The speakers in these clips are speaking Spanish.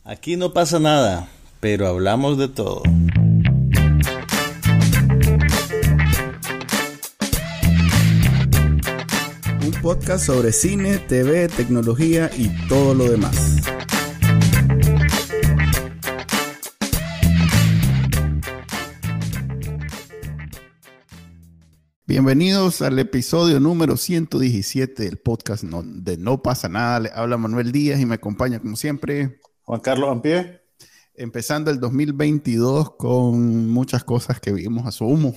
Aquí no pasa nada, pero hablamos de todo. Un podcast sobre cine, TV, tecnología y todo lo demás. Bienvenidos al episodio número 117 del podcast de No Pasa Nada. Le habla Manuel Díaz y me acompaña como siempre Juan Carlos Ampie. Empezando el 2022 con muchas cosas que vimos a su humo.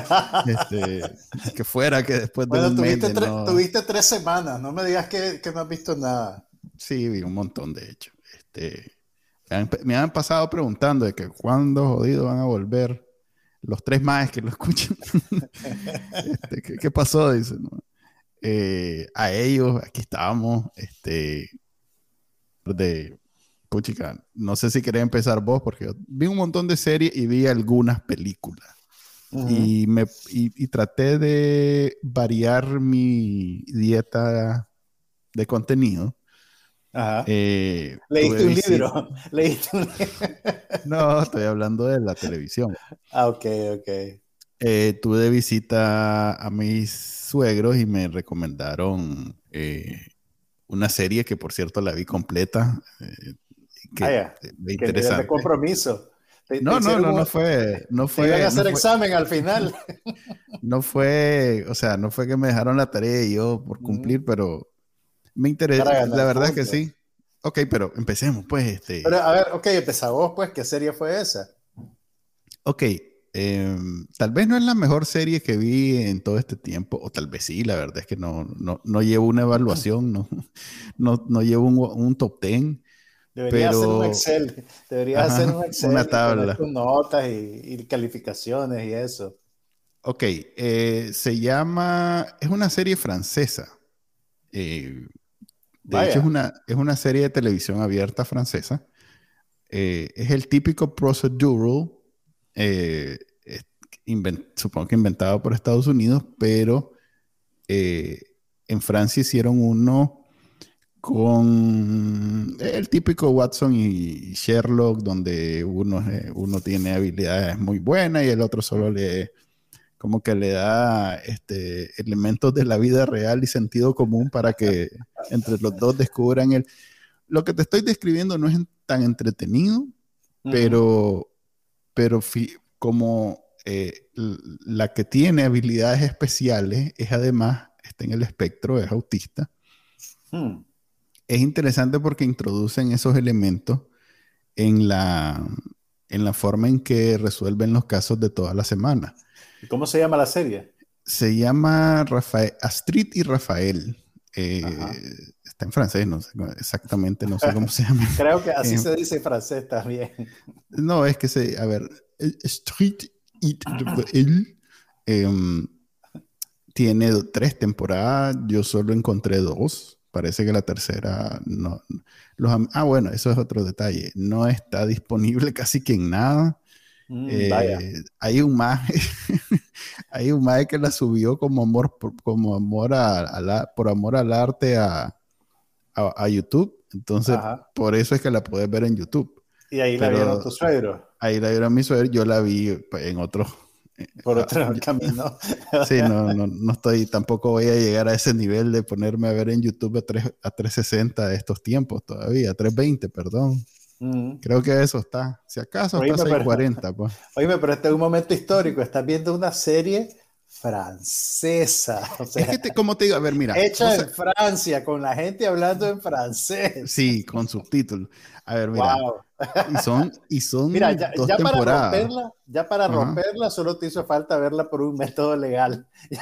Que fuera que después de un mes tuviste 3 semanas, no me digas que no has visto nada. Sí, vi un montón de hecho. Me han pasado preguntando de que cuándo jodido van a volver los 3 más que lo escuchan. ¿Qué pasó? Dicen, ¿no? A ellos, aquí estábamos. Puchica, no sé si querés empezar vos, porque yo vi un montón de series y vi algunas películas. Uh-huh. Y traté de variar mi dieta de contenido. Ajá. ¿Leíste un libro? No, estoy hablando de la televisión. Ok. Tuve de visita a mis suegros y me recomendaron una serie que, por cierto, la vi completa. Interesante. ¿Qué compromiso? No fue. Te iban a hacer examen al final. No fue que me dejaron la tarea y yo por cumplir, pero me interesa. La verdad es que sí. Ok, pero empecemos, pues. Pero, a ver, empezá vos, pues. ¿Qué serie fue esa? Ok. Tal vez no es la mejor serie que vi en todo este tiempo, o tal vez sí, la verdad es que no llevo una evaluación, no llevo un top 10. Deberías hacer un Excel. Hacer un Excel. Una tabla. Con notas y calificaciones y eso. Ok. Es una serie francesa. De hecho, es una serie de televisión abierta francesa. Es el típico procedural, supongo que inventado por Estados Unidos, pero en Francia hicieron uno con el típico Watson y Sherlock, donde uno tiene habilidades muy buenas y el otro solo como que le da elementos de la vida real y sentido común para que entre los dos descubran lo que te estoy describiendo no es tan entretenido, pero como la que tiene habilidades especiales es además, está en el espectro, es autista. Es interesante porque introducen esos elementos en la forma en que resuelven los casos de toda la semana. ¿Y cómo se llama la serie? Se llama Astrid y Rafael. Está en francés, no sé exactamente, no sé cómo se llama. Creo que así se dice en francés también. No, es que Astrid y Rafael tiene 3 temporadas, yo solo encontré 2. Parece que la tercera no. Bueno, eso es otro detalle. No está disponible casi que en nada. Hay un maje que la subió por amor al arte a YouTube. Entonces, por eso es que la puedes ver en YouTube. ¿Y ahí la vieron tus suegros? Ahí la vieron mis suegros. Yo la vi en otro. Por otro camino. Sí, no estoy, tampoco voy a llegar a ese nivel de ponerme a ver en YouTube a 360 de estos tiempos todavía, 320, perdón. Creo que eso está, si acaso está 640. Pues. Oíme, pero este es un momento histórico, estás viendo una serie francesa. O sea, es que como te digo, a ver, mira. Hecha en Francia, con la gente hablando en francés. Sí, con subtítulos. A ver, mira. Wow. Y son mira, 2 temporadas. Para romperla, solo te hizo falta verla por un método legal.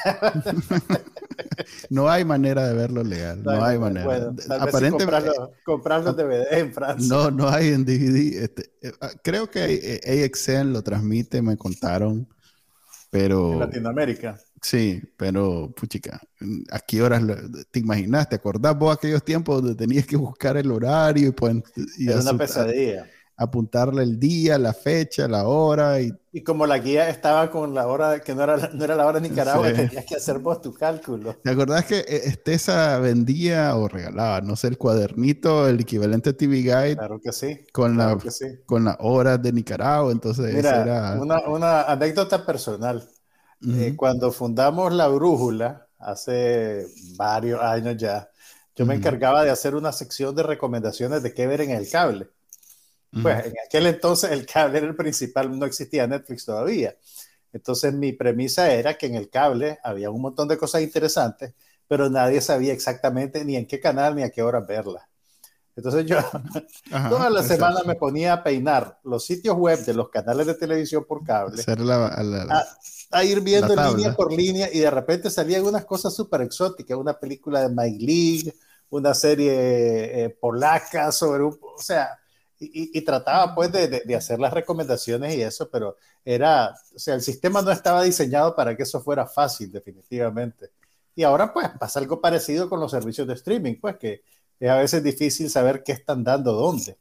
No hay manera de verlo legal. No hay manera. Bueno, aparentemente comprar los DVD en Francia. No hay en DVD. Creo que AXN lo transmite, me contaron. Pero, en Latinoamérica. Sí, pero, puchica, ¿a qué horas te imaginas? ¿Te acordás vos aquellos tiempos donde tenías que buscar el horario y era una pesadilla. Apuntarle el día, la fecha, la hora y Y como la guía estaba con la hora, que no era la hora de Nicaragua, Sí. tenías que hacer vos tu cálculo. ¿Te acordás que Estesa vendía o regalaba, no sé, el cuadernito, el equivalente a TV Guide Claro que sí, con claro que sí. con las horas de Nicaragua? Entonces, ese Mira, era... una anécdota personal. Ujú, Cuando fundamos La Brújula, hace varios años ya, yo me ujú, encargaba de hacer una sección de recomendaciones de qué ver en el cable. ujú. Pues en aquel entonces el cable era el principal, no existía Netflix todavía. Entonces mi premisa era que en el cable había un montón de cosas interesantes, pero nadie sabía exactamente ni en qué canal ni a qué hora verlas. Entonces yo Ajá, toda la semana exacto. me ponía a peinar los sitios web de los canales de televisión por cable, Hacer a, a ir la viendo línea tabla. por línea y de repente salían unas cosas súper exóticas, una película de Mike League, una serie polaca sobre un, o sea, y trataba pues de hacer las recomendaciones y eso, pero era, o sea, el sistema no estaba diseñado para que eso fuera fácil, definitivamente. Y ahora pues pasa algo parecido con los servicios de streaming, pues que es a veces difícil saber qué están dando dónde.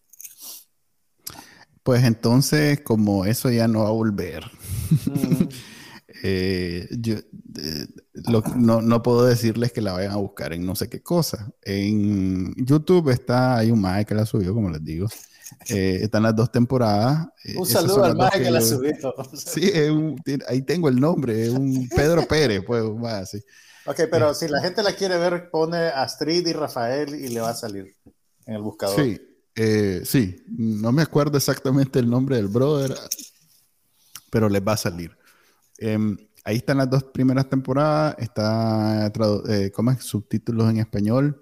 Pues entonces, como eso ya no va a volver, Mm. yo no puedo decirles que la vayan a buscar en no sé qué cosa. En YouTube está, hay un mae que la subió, como les digo. Están las dos temporadas. Un Esas saludo son al las dos maje que que la yo... subió. Sí, ahí tengo el nombre, es un Pedro Pérez, pues, un mae así. Ok, pero si la gente la quiere ver, pone Astrid y Rafael y le va a salir en el buscador. Sí, sí, no me acuerdo exactamente el nombre del brother, pero les va a salir. Ahí están las dos primeras temporadas, está, ¿cómo es? Subtítulos en español.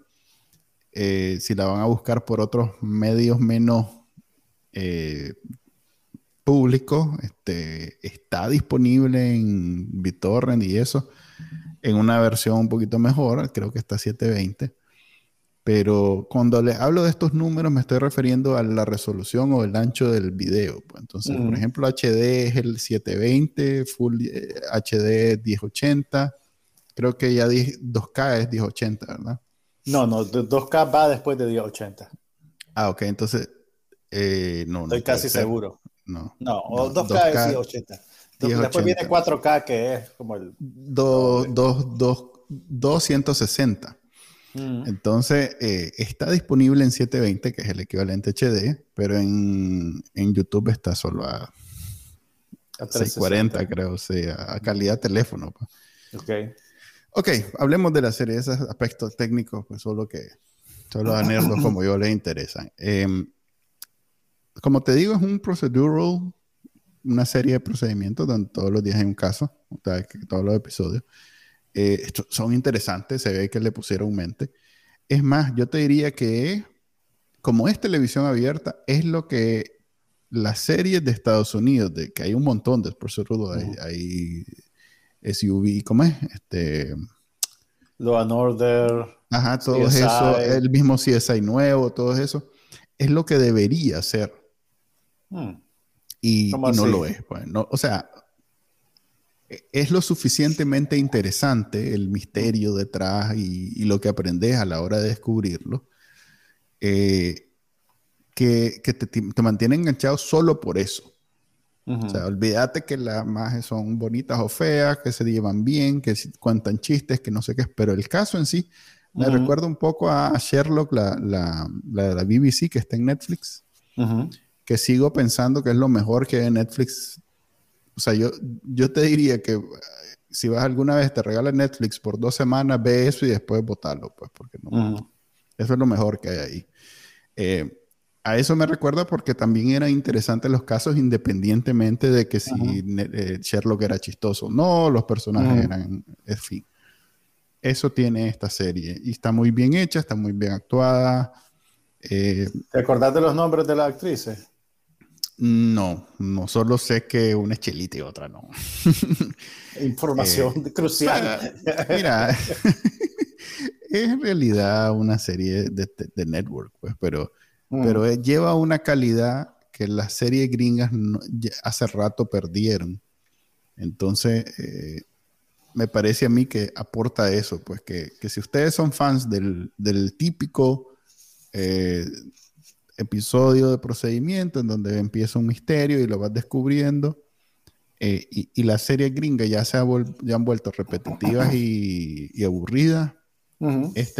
Si la van a buscar por otros medios menos eh, públicos, está disponible en BitTorrent y eso, en una versión un poquito mejor, creo que está 720. Pero cuando les hablo de estos números me estoy refiriendo a la resolución o el ancho del video, pues. Entonces, por Mm. ejemplo, HD es el 720, Full HD 1080. Creo que ya 2K es 1080, ¿verdad? No, no, 2K va después de 1080. Ah, ok, entonces no Estoy puede casi ser. seguro. No, No, o no, 2K es 2K 1080. Después viene 1080. 4K, que es como el dos doble. dos dos 260. Mm. Entonces, está disponible en 720, que es el equivalente HD, pero en YouTube está solo a A 640, 360. creo, o sea, a calidad teléfono, pues. Ok. Ok, hablemos de la serie, esos aspectos técnicos, pues solo a nerdos como yo les interesan. Como te digo, es un procedural, una serie de procedimientos donde todos los días hay un caso, o sea, que todos los episodios. Son interesantes, se ve que le pusieron mente. Es más, yo te diría que como es televisión abierta, es lo que las series de Estados Unidos, de que hay un montón de procedural, hay SUV, ¿cómo es? Law and Order, Ajá, todo eso, CSI. el mismo CSI nuevo, todo eso, es lo que debería ser Mm. ¿Cómo y no así? lo es. Pues, no, o sea, es lo suficientemente interesante el misterio detrás y lo que aprendes a la hora de descubrirlo, eh, que te mantiene enganchado solo por eso. O sea, olvídate que las majes son bonitas o feas, que se llevan bien, que cuentan chistes, que no sé qué es, pero el caso en sí me recuerda un poco a Sherlock, la de la BBC que está en Netflix, que sigo pensando que es lo mejor que hay en Netflix. O sea, yo te diría que si vas alguna vez, te regalan Netflix por 2 semanas, ve eso y después botarlo, pues, porque no, eso es lo mejor que hay ahí. Eh, a eso me recuerda porque también eran interesantes los casos independientemente de que si Sherlock era chistoso o no, los personajes eran, en fin. Eso tiene esta serie y está muy bien hecha, está muy bien actuada. Eh, ¿Te acordás de los nombres de las actrices? no solo sé que una es Chelita y otra no. Información Eh, crucial. pues, mira, es en realidad una serie de network, pues, pero lleva una calidad que las series gringas hace rato perdieron. Entonces, me parece a mí que aporta eso, pues que si ustedes son fans del típico eh, episodio de procedimiento en donde empieza un misterio y lo vas descubriendo, y las series gringas ya han vuelto repetitivas y aburridas, esta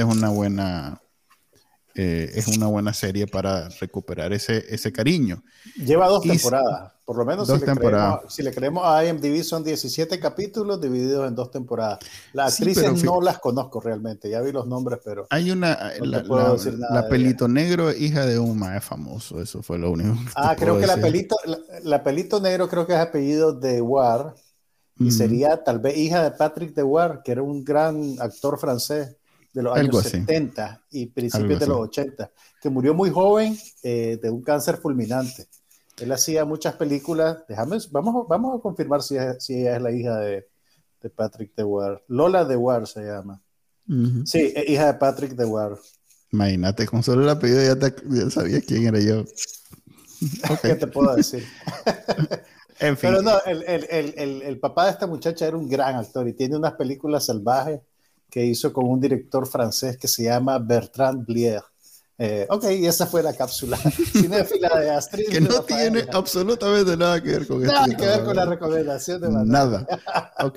es una buena serie para recuperar ese cariño. Lleva 2 temporadas, por lo menos 2 temporadas. Si le creemos a IMDb son 17 capítulos divididos en 2 temporadas. Las actrices no las conozco realmente, ya vi los nombres, pero hay la Pelito Negro, hija de un mae famoso, eso fue lo único que creo que la Pelito Negro creo que es apellido de Dewar, y sería tal vez hija de Patrick Dewar, que era un gran actor francés de los años 70 y principios de los 80, que murió muy joven de un cáncer fulminante. Él hacía muchas películas. Vamos a confirmar si ella es la hija de Patrick Dewar. Lola Dewar se llama. Sí, es hija de Patrick Dewar. Imagínate, con solo el apellido ya sabías quién era yo. Okay. ¿Qué te puedo decir? En fin. Pero no, el papá de esta muchacha era un gran actor y tiene unas películas salvajes que hizo con un director francés que se llama Bertrand Blier. Y esa fue la cápsula cinéfila de Astrid. Que no tiene absolutamente nada que ver con esto. Nada que ver con la recomendación de Manuel. Nada. Ok.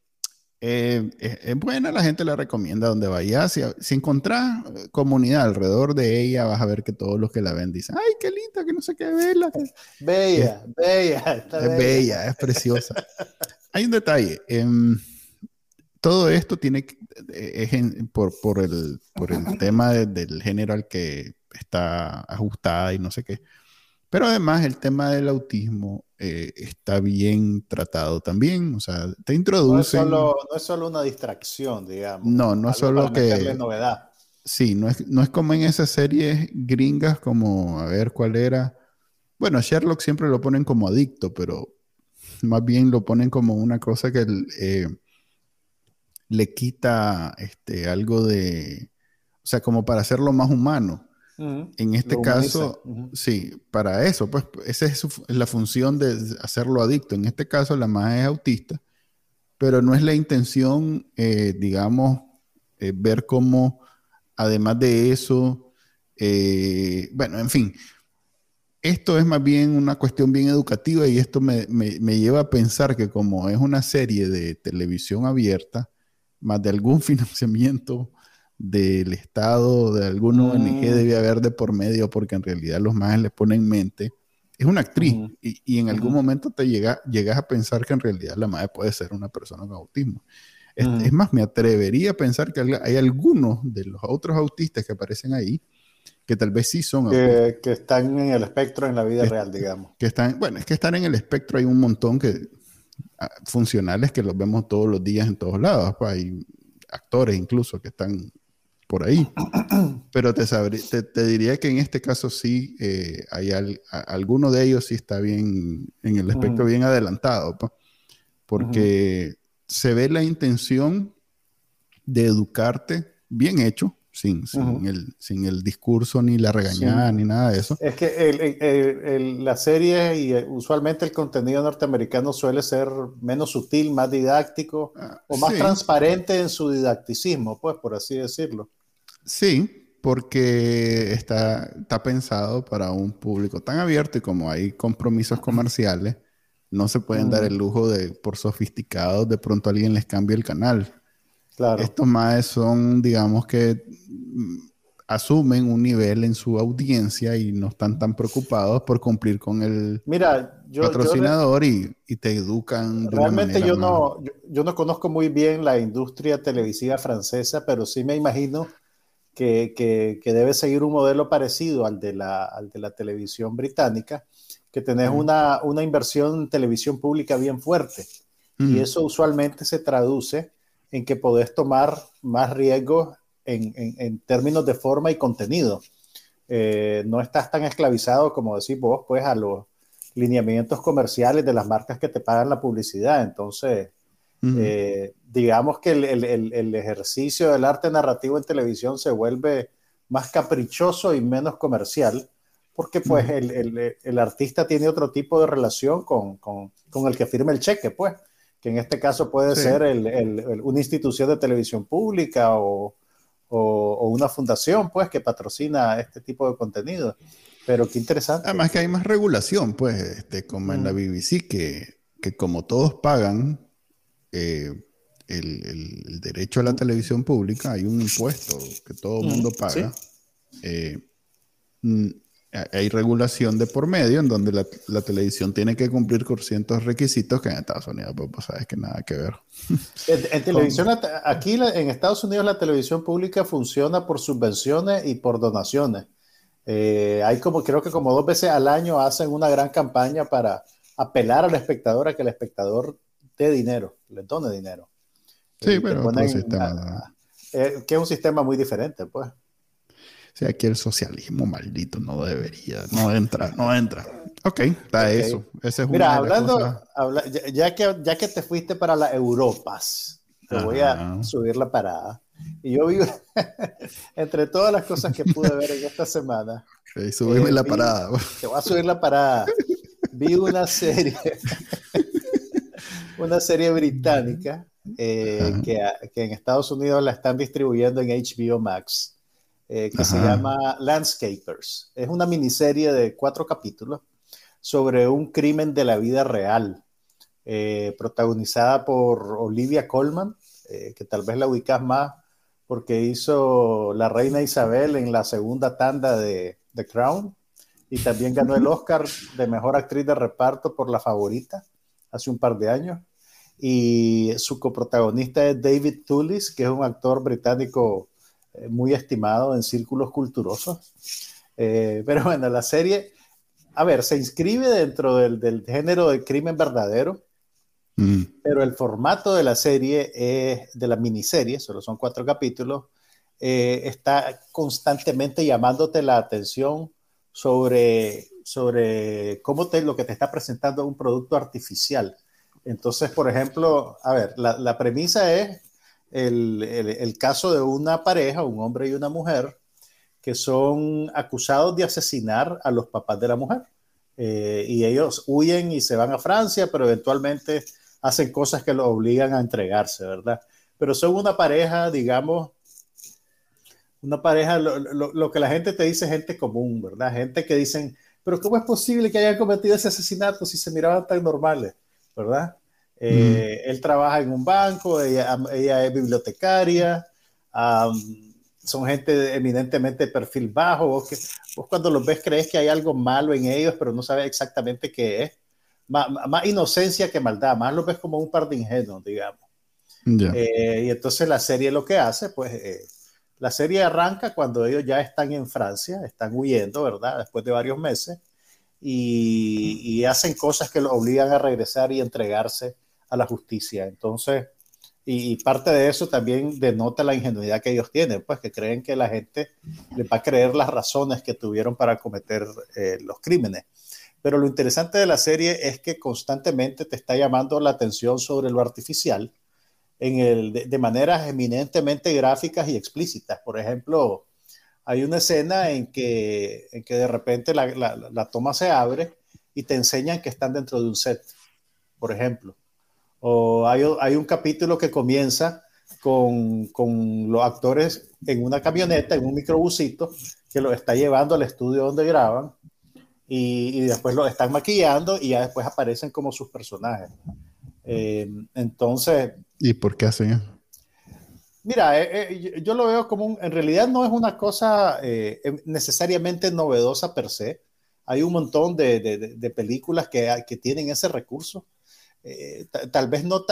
Es buena, la gente la recomienda donde vayas. Si encontrás comunidad alrededor de ella, vas a ver que todos los que la ven dicen, ¡ay, qué linda, que no sé qué, verla! Bella. Es bella, es preciosa. Hay un detalle. Todo esto por el tema del género al que está ajustada y no sé qué. Pero además el tema del autismo está bien tratado también. O sea, te introducen... No es solo una distracción, digamos. No es solo que... novedad. Sí, no es como en esas series gringas como, a ver cuál era. Bueno, Sherlock siempre lo ponen como adicto, pero más bien lo ponen como una cosa que... le quita algo de, o sea, como para hacerlo más humano. En este caso, sí, para eso, pues esa es la función de hacerlo adicto. En este caso, la madre es autista, pero no es la intención, digamos, ver cómo, además de eso, bueno, en fin, esto es más bien una cuestión bien educativa y esto me lleva a pensar que como es una serie de televisión abierta, más de algún financiamiento del Estado, de alguna ONG debe haber de por medio, porque en realidad los más le ponen en mente. Es una actriz y en algún momento te llegas a pensar que en realidad la madre puede ser una persona con autismo. Es más, me atrevería a pensar que hay algunos de los otros autistas que aparecen ahí que tal vez sí son autistas. Que están en el espectro en la vida real, digamos. Es que están en el espectro, hay un montón funcionales que los vemos todos los días en todos lados. Pues hay actores incluso que están por ahí. Pero te diría que en este caso sí, alguno de ellos sí está bien en el espectro bien adelantado. Pues, porque se ve la intención de educarte bien hecho, sin el discurso ni la regañada ni nada de eso. Es que la serie y usualmente el contenido norteamericano suele ser menos sutil, más didáctico o más transparente en su didacticismo, pues, por así decirlo. Sí, porque está pensado para un público tan abierto y como hay compromisos comerciales, no se pueden dar el lujo de, por sofisticados, de pronto alguien les cambie el canal. Claro. Estos maes son, digamos que asumen un nivel en su audiencia y no están tan preocupados por cumplir con el patrocinador y te educan de realmente una manera yo no conozco muy bien la industria televisiva francesa, pero sí me imagino que debe seguir un modelo parecido al de la televisión británica, que tenés una inversión en televisión pública bien fuerte. Y eso usualmente se traduce en que podés tomar más riesgos en términos de forma y contenido. No estás tan esclavizado, como decís vos, pues a los lineamientos comerciales de las marcas que te pagan la publicidad. Entonces, digamos que el ejercicio del arte narrativo en televisión se vuelve más caprichoso y menos comercial, porque pues el artista tiene otro tipo de relación con el que firma el cheque, pues, que en este caso puede ser una institución de televisión pública o una fundación, pues, que patrocina este tipo de contenido. Pero qué interesante. Además que hay más regulación, pues, como en la BBC, que que como todos pagan el derecho a la televisión pública, hay un impuesto que todo el mundo paga. Sí. Hay regulación de por medio en donde la televisión tiene que cumplir con ciertos requisitos que en Estados Unidos, pues sabes que nada que ver. En televisión, aquí en Estados Unidos la televisión pública funciona por subvenciones y por donaciones. Hay creo que como 2 veces al año hacen una gran campaña para apelar al espectador a que el espectador dé dinero, le done dinero. Sí, pero otro sistema. Que es un sistema muy diferente, pues. Sí, aquí el socialismo maldito no entra. Ok, está eso. Esa es Mira, una de las cosas. ya que te fuiste para las Europas, te voy a subir la parada. Y yo vi, entre todas las cosas que pude ver en esta semana, subime la parada. Te voy a subir la parada. Vi una serie británica que en Estados Unidos la están distribuyendo en HBO Max, que se llama Landscapers. Es una miniserie de 4 capítulos sobre un crimen de la vida real, protagonizada por Olivia Colman, que tal vez la ubicas más porque hizo la reina Isabel en la segunda tanda de The Crown, y también ganó el Oscar de Mejor Actriz de Reparto por La Favorita hace un par de años. Y su coprotagonista es David Thewlis, que es un actor británico muy estimado en círculos culturosos. Pero bueno, la serie, a ver, se inscribe dentro del género del crimen verdadero, pero el formato de la serie, de la miniserie, solo son 4 capítulos, está constantemente llamándote la atención sobre cómo lo que te está presentando es un producto artificial. Entonces, por ejemplo, a ver, la premisa es el caso de una pareja, un hombre y una mujer, que son acusados de asesinar a los papás de la mujer. Y ellos huyen y se van a Francia, pero eventualmente hacen cosas que los obligan a entregarse, ¿verdad? Pero son una pareja, digamos, lo que la gente te dice, gente común, ¿verdad? Gente que dicen, pero ¿cómo es posible que hayan cometido ese asesinato si se miraban tan normales, ¿verdad? Él trabaja en un banco, ella es bibliotecaria, son gente eminentemente de perfil bajo. Vos cuando los ves crees que hay algo malo en ellos, pero no sabes exactamente qué es. Más inocencia que maldad, más los ves como un par de ingenuos, digamos. Y entonces la serie lo que hace, pues la serie arranca cuando ellos ya están en Francia, están huyendo, ¿verdad? Después de varios meses, y hacen cosas que los obligan a regresar y entregarse a la justicia. Entonces, y parte de eso también denota la ingenuidad que ellos tienen, pues que creen que la gente les va a creer las razones que tuvieron para cometer los crímenes. Pero lo interesante de la serie es que constantemente te está llamando la atención sobre lo artificial de maneras eminentemente gráficas y explícitas. Por ejemplo, hay una escena en que de repente la toma se abre y te enseñan que están dentro de un set, por ejemplo. O hay un capítulo que comienza con los actores en una camioneta, en un microbusito, que los está llevando al estudio donde graban, y después los están maquillando y ya después aparecen como sus personajes. Entonces... ¿Y por qué hacen eso? Mira, yo lo veo como en realidad no es una cosa necesariamente novedosa per se. Hay un montón de películas que tienen ese recurso. Tal vez no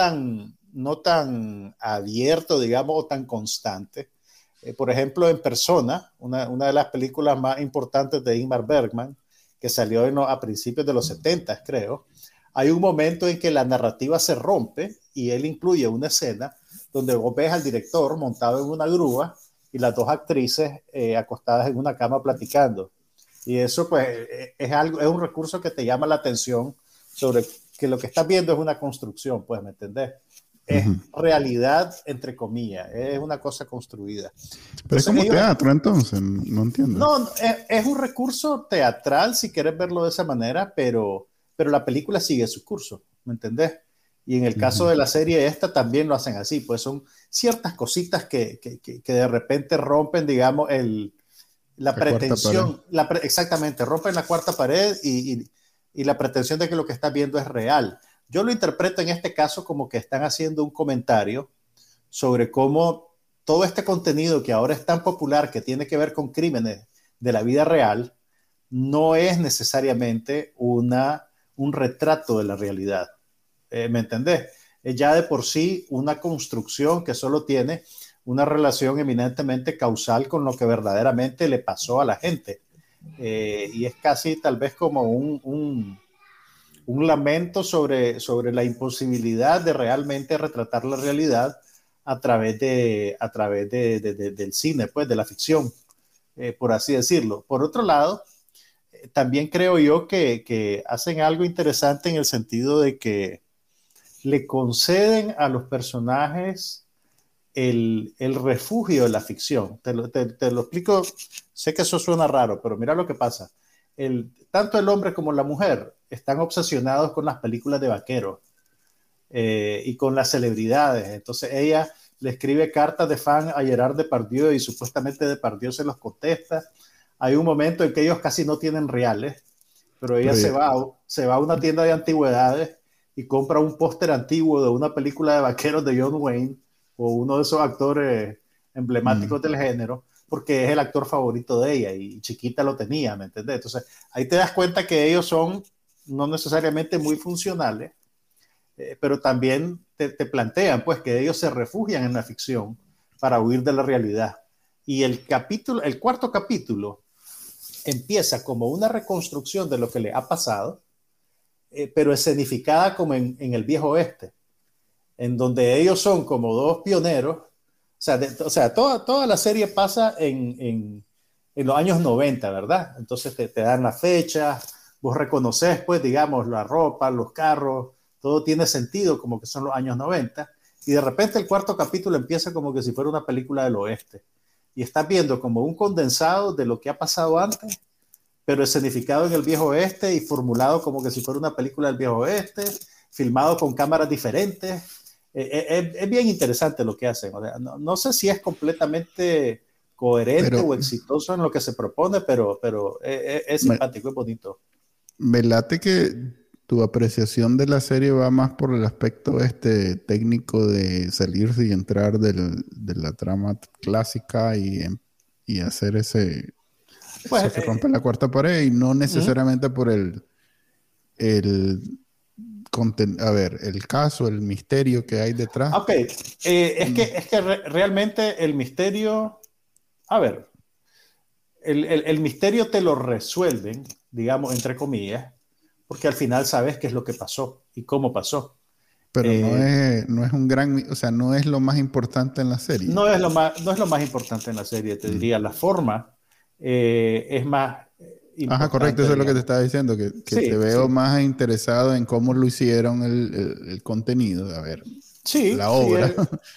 tan abierto, digamos, o tan constante. Por ejemplo, en Persona, una de las películas más importantes de Ingmar Bergman, que salió a principios de los 70, creo, hay un momento en que la narrativa se rompe y él incluye una escena donde vos ves al director montado en una grúa y las 2 actrices acostadas en una cama platicando. Y eso pues es un recurso que te llama la atención sobre que lo que estás viendo es una construcción, pues, ¿me entendés? Es realidad, entre comillas, es una cosa construida. Pero entonces, es como teatro, entonces, no entiendo. No, es un recurso teatral, si quieres verlo de esa manera, pero la película sigue su curso, ¿me entendés? Y en el caso de la serie esta también lo hacen así, pues son ciertas cositas que de repente rompen, digamos, la pretensión, exactamente, rompen la cuarta pared y la pretensión de que lo que estás viendo es real. Yo lo interpreto en este caso como que están haciendo un comentario sobre cómo todo este contenido que ahora es tan popular, que tiene que ver con crímenes de la vida real, no es necesariamente un retrato de la realidad. ¿Me entendés? Es ya de por sí una construcción que solo tiene una relación eminentemente causal con lo que verdaderamente le pasó a la gente. Y es casi tal vez como un lamento sobre la imposibilidad de realmente retratar la realidad a través del cine, pues, de la ficción, por así decirlo. Por otro lado, también creo yo que hacen algo interesante en el sentido de que le conceden a los personajes el refugio de la ficción. Te lo explico, sé que eso suena raro, pero mira lo que pasa. Tanto el hombre como la mujer están obsesionados con las películas de vaqueros y con las celebridades. Entonces ella le escribe cartas de fan a Gerard Depardieu y supuestamente Depardieu se los contesta. Hay un momento en que ellos casi no tienen reales, pero ella se va a una tienda de antigüedades y compra un póster antiguo de una película de vaqueros de John Wayne o uno de esos actores emblemáticos del género, porque es el actor favorito de ella y chiquita lo tenía, ¿me entendés? Entonces ahí te das cuenta que ellos son no necesariamente muy funcionales, pero también te plantean pues que ellos se refugian en la ficción para huir de la realidad. Y el cuarto capítulo empieza como una reconstrucción de lo que le ha pasado, pero escenificada como en el viejo oeste, en donde ellos son como dos pioneros. O sea, toda la serie pasa en los años 90, ¿verdad? Entonces te dan la fecha, vos reconoces, pues, digamos, la ropa, los carros, todo tiene sentido como que son los años 90, y de repente el cuarto capítulo empieza como que si fuera una película del oeste, y estás viendo como un condensado de lo que ha pasado antes, pero escenificado en el viejo oeste y formulado como que si fuera una película del viejo oeste, filmado con cámaras diferentes. Es bien interesante lo que hacen. O sea, no sé si es completamente coherente o exitoso en lo que se propone, pero es simpático, es bonito. Me late que tu apreciación de la serie va más por el aspecto técnico de salirse y entrar de la trama clásica y hacer pues, se rompe la cuarta pared, y no necesariamente por el caso, el misterio que hay detrás. Ok, es que realmente el misterio, a ver, el misterio te lo resuelven, digamos, entre comillas, porque al final sabes qué es lo que pasó y cómo pasó. Pero no es un gran, o sea, no es lo más importante en la serie. No es lo más importante en la serie, te diría. La forma es más importante. Ajá, correcto, eso es lo que te estaba diciendo, que sí, te veo más interesado en cómo lo hicieron el contenido, a ver, la obra,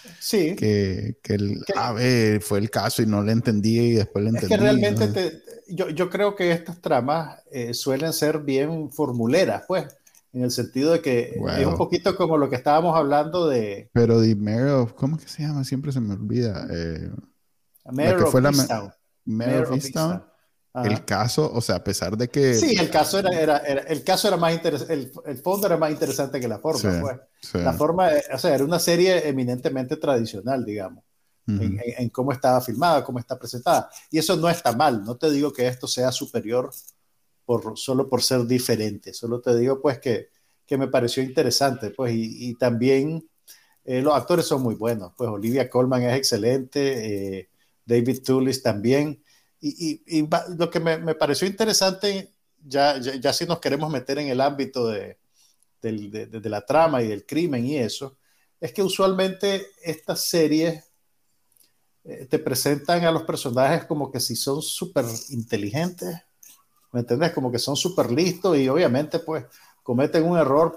fue el caso y no le entendí y después le entendí. Es que realmente yo creo que estas tramas suelen ser bien formuleras, pues, en el sentido de que es un poquito como lo que estábamos hablando de... Pero The Mayor of... ¿Cómo es que se llama? Siempre se me olvida. Mayor of Easttown. Mayor of Easttown. El caso, o sea, a pesar de que... Sí, el caso era más interesante, el fondo era más interesante que la forma, sí, pues. Sí. La forma, o sea, era una serie eminentemente tradicional, digamos, en cómo estaba filmada, cómo está presentada. Y eso no está mal, no te digo que esto sea superior solo por ser diferente, solo te digo, pues, que me pareció interesante, pues, y también los actores son muy buenos, pues, Olivia Colman es excelente, David Thewlis también. Y lo que me pareció interesante, ya si nos queremos meter en el ámbito de la trama y del crimen y eso, es que usualmente estas series te presentan a los personajes como que si son súper inteligentes, ¿me entendés? Como que son súper listos y obviamente pues cometen un error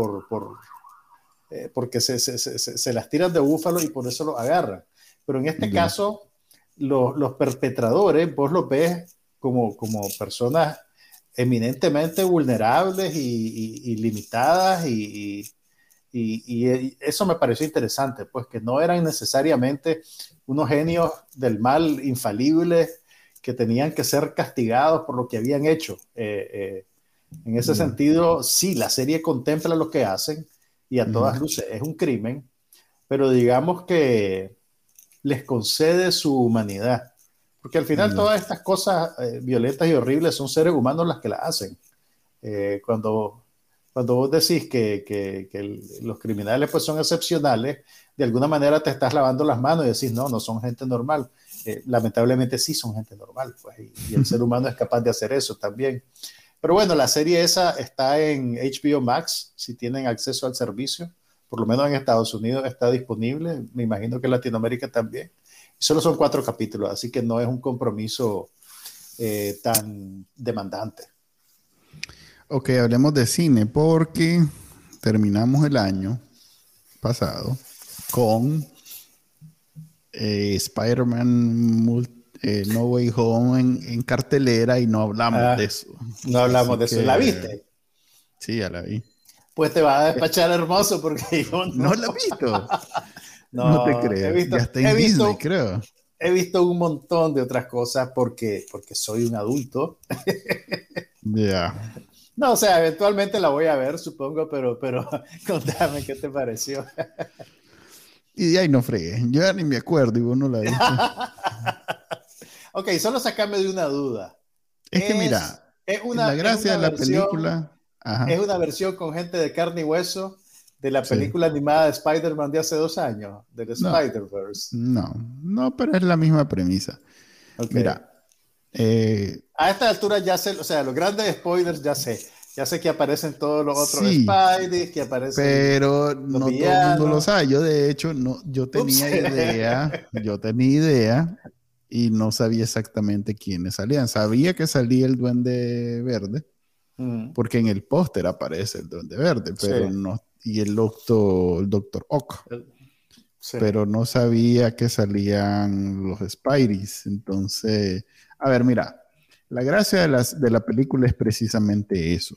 porque se las tiran de búfalo y por eso lo agarran. Pero en este caso... Los perpetradores, vos los ves como personas eminentemente vulnerables y limitadas y eso me pareció interesante, pues que no eran necesariamente unos genios del mal infalibles que tenían que ser castigados por lo que habían hecho. En ese sentido, sí, la serie contempla lo que hacen y a todas luces es un crimen, pero digamos que les concede su humanidad. Porque al final todas estas cosas violentas y horribles son seres humanos las que las hacen. Cuando vos decís que los criminales pues son excepcionales, de alguna manera te estás lavando las manos y decís, no son gente normal. Lamentablemente sí son gente normal, pues, y el ser humano es capaz de hacer eso también. Pero bueno, la serie esa está en HBO Max, si tienen acceso al servicio, por lo menos en Estados Unidos está disponible, me imagino que en Latinoamérica también. Solo son 4 capítulos, así que no es un compromiso tan demandante. Ok, hablemos de cine porque terminamos el año pasado con Spider-Man No Way Home en cartelera y no hablamos de eso. No hablamos de eso. ¿La viste? Sí, ya la vi. Pues te vas a despachar hermoso porque yo no la he visto. No te creo. Ya está en Disney, creo. He visto un montón de otras cosas porque soy un adulto. Ya. No, o sea, eventualmente la voy a ver, supongo, pero contame qué te pareció. Y de ahí no fregué. Yo ya ni me acuerdo y vos no la viste. Ok, solo sacame de una duda. Es que mira, la gracia de la película... Ajá. Es una versión con gente de carne y hueso de la película animada de Spider-Man de hace 2 años, del Spider-Verse. No, pero es la misma premisa. Okay. Mira. A esta altura ya sé, o sea, los grandes spoilers ya sé que aparecen todos los otros Spidey, que aparecen. Pero no villanos. Todo el mundo lo sabe. Yo, de hecho, yo tenía idea y no sabía exactamente quiénes salían. Sabía que salía el Duende Verde. Porque en el póster aparece el Duende Verde, pero no, y el Doctor Ock. Pero no sabía que salían los Spideys. Entonces, a ver, mira, la gracia de la película es precisamente eso.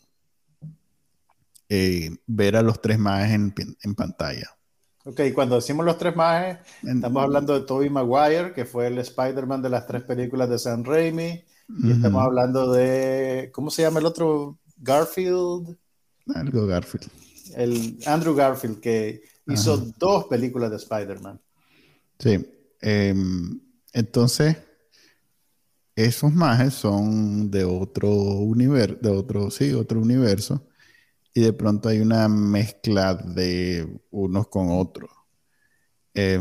Ver a los 3 mages en pantalla. Ok, cuando decimos los 3 mages, estamos hablando de Tobey Maguire, que fue el Spider-Man de las 3 películas de Sam Raimi. Y estamos hablando de, ¿cómo se llama el otro? Garfield. Algo Garfield. El Andrew Garfield, que hizo 2 películas de Spider-Man. Sí. Entonces, esos mages son de otro universo. Y de pronto hay una mezcla de unos con otros. ¿Qué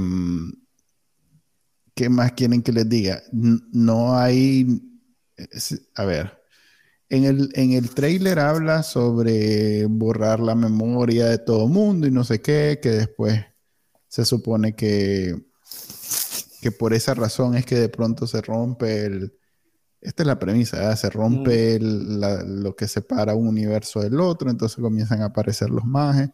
más quieren que les diga? No hay... A ver, en el tráiler habla sobre borrar la memoria de todo mundo y no sé qué, que después se supone que por esa razón es que de pronto se rompe esta es la premisa, se rompe lo que separa un universo del otro, entonces comienzan a aparecer los mages.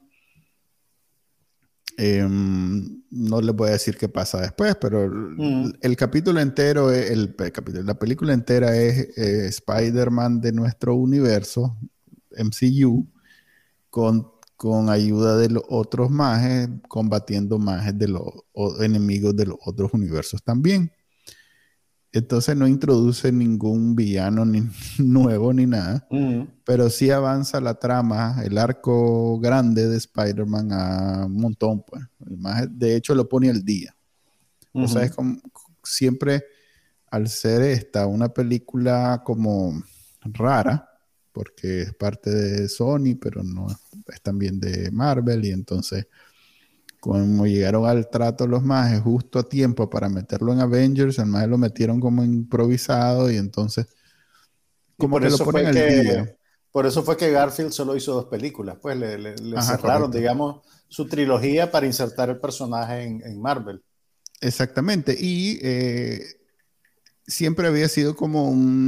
No les voy a decir qué pasa después, pero el capítulo entero, la película entera es Spider-Man de nuestro universo, MCU, con ayuda de los otros mages, combatiendo mages de los enemigos de los otros universos también. Entonces no introduce ningún villano ni nuevo ni nada, pero sí avanza la trama, el arco grande de Spider-Man a un montón, pues. De hecho lo pone al día. O sea, es como siempre, al ser una película como rara, porque es parte de Sony, pero no es también de Marvel, y entonces como llegaron al trato los mages justo a tiempo para meterlo en Avengers, el maje lo metieron como improvisado y entonces como que lo ponen al día. Por eso fue que Garfield solo hizo 2 películas, pues le cerraron, correcto, digamos, su trilogía para insertar el personaje en Marvel. Exactamente, y siempre había sido como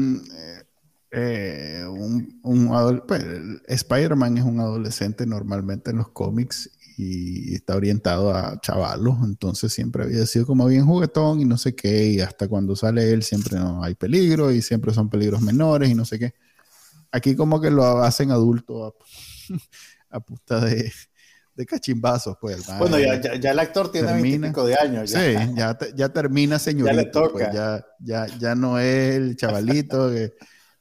pues, Spider-Man es un adolescente normalmente en los cómics y está orientado a chavalos, entonces siempre había sido como bien juguetón y no sé qué, y hasta cuando sale él siempre no hay peligro y siempre son peligros menores y no sé qué. Aquí como que lo hacen adulto a puta de cachimbazos, pues. Bueno, ya el actor tiene 20 y pico de años. Ya. Sí, ya termina señorito. Ya le toca. Pues ya no es el chavalito que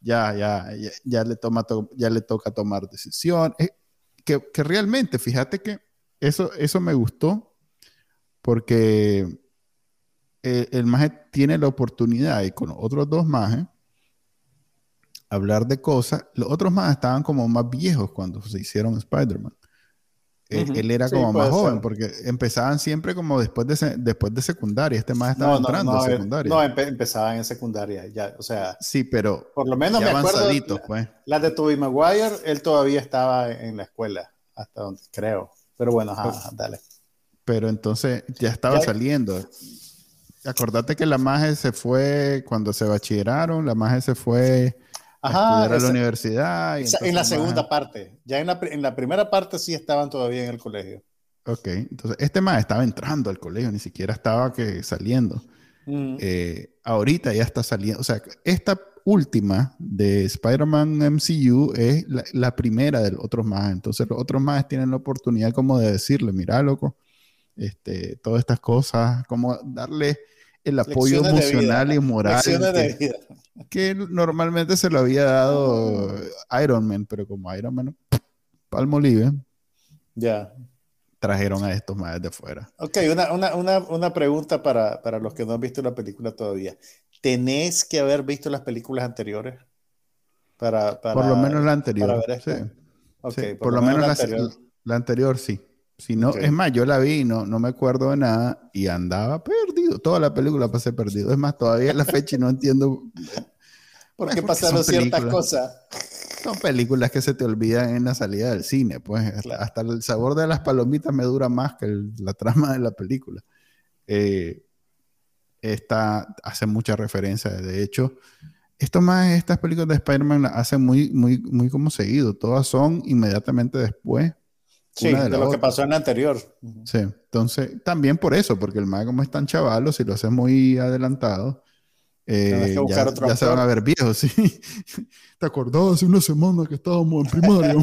ya le toca tomar decisión. Que realmente, fíjate que eso me gustó porque el maje tiene la oportunidad y con otros dos majes hablar de cosas. Los otros majes estaban como más viejos cuando se hicieron Spider-Man. Él era como más joven, porque empezaban siempre como después de secundaria. Este más estaba entrando a secundaria. No, empezaban en secundaria, ya, o sea. Sí, pero por lo menos me acuerdo, pues. Las de Tobey Maguire, él todavía estaba en la escuela, hasta donde creo. Pero bueno, dale. Pero entonces ya estaba saliendo. Acordate que la maje se fue, cuando se bachilleraron, la maje se fue a estudiar a la universidad. Y en la segunda parte. Ya en la primera parte sí estaban todavía en el colegio. Ok, entonces este maje estaba entrando al colegio, ni siquiera estaba saliendo. Ahorita ya está saliendo. O sea, esta última de Spider-Man MCU es la primera de los otros majes. Entonces los otros majes tienen la oportunidad como de decirle, mira, loco, todas estas cosas, como darle el apoyo emocional y moral que normalmente se lo había dado Iron Man, pero como Iron Man Palmolive, trajeron a estos más de fuera. Ok, una pregunta para los que no han visto la película todavía. ¿Tenés que haber visto las películas anteriores? Por lo menos la anterior. Para ver sí. Okay, sí. Por lo menos la anterior sí. Si no, es más, yo la vi y no me acuerdo de nada y andaba perdido. Toda la película pasé perdido. Es más, todavía es la fecha y no entiendo por qué pasaron ciertas cosas. Son películas que se te olvidan en la salida del cine. Pues hasta el sabor de las palomitas me dura más que la trama de la película. Esta hace mucha referencia. De hecho, estas películas de Spider-Man las hacen muy, muy, muy como seguido. Todas son inmediatamente después. Sí, de lo que pasó en la anterior. Sí, entonces también por eso, porque el mago como es tan chavalo, si lo hace muy adelantado, ya se van a ver viejos, ¿sí? ¿Te acordás hace una semana que estábamos en primaria?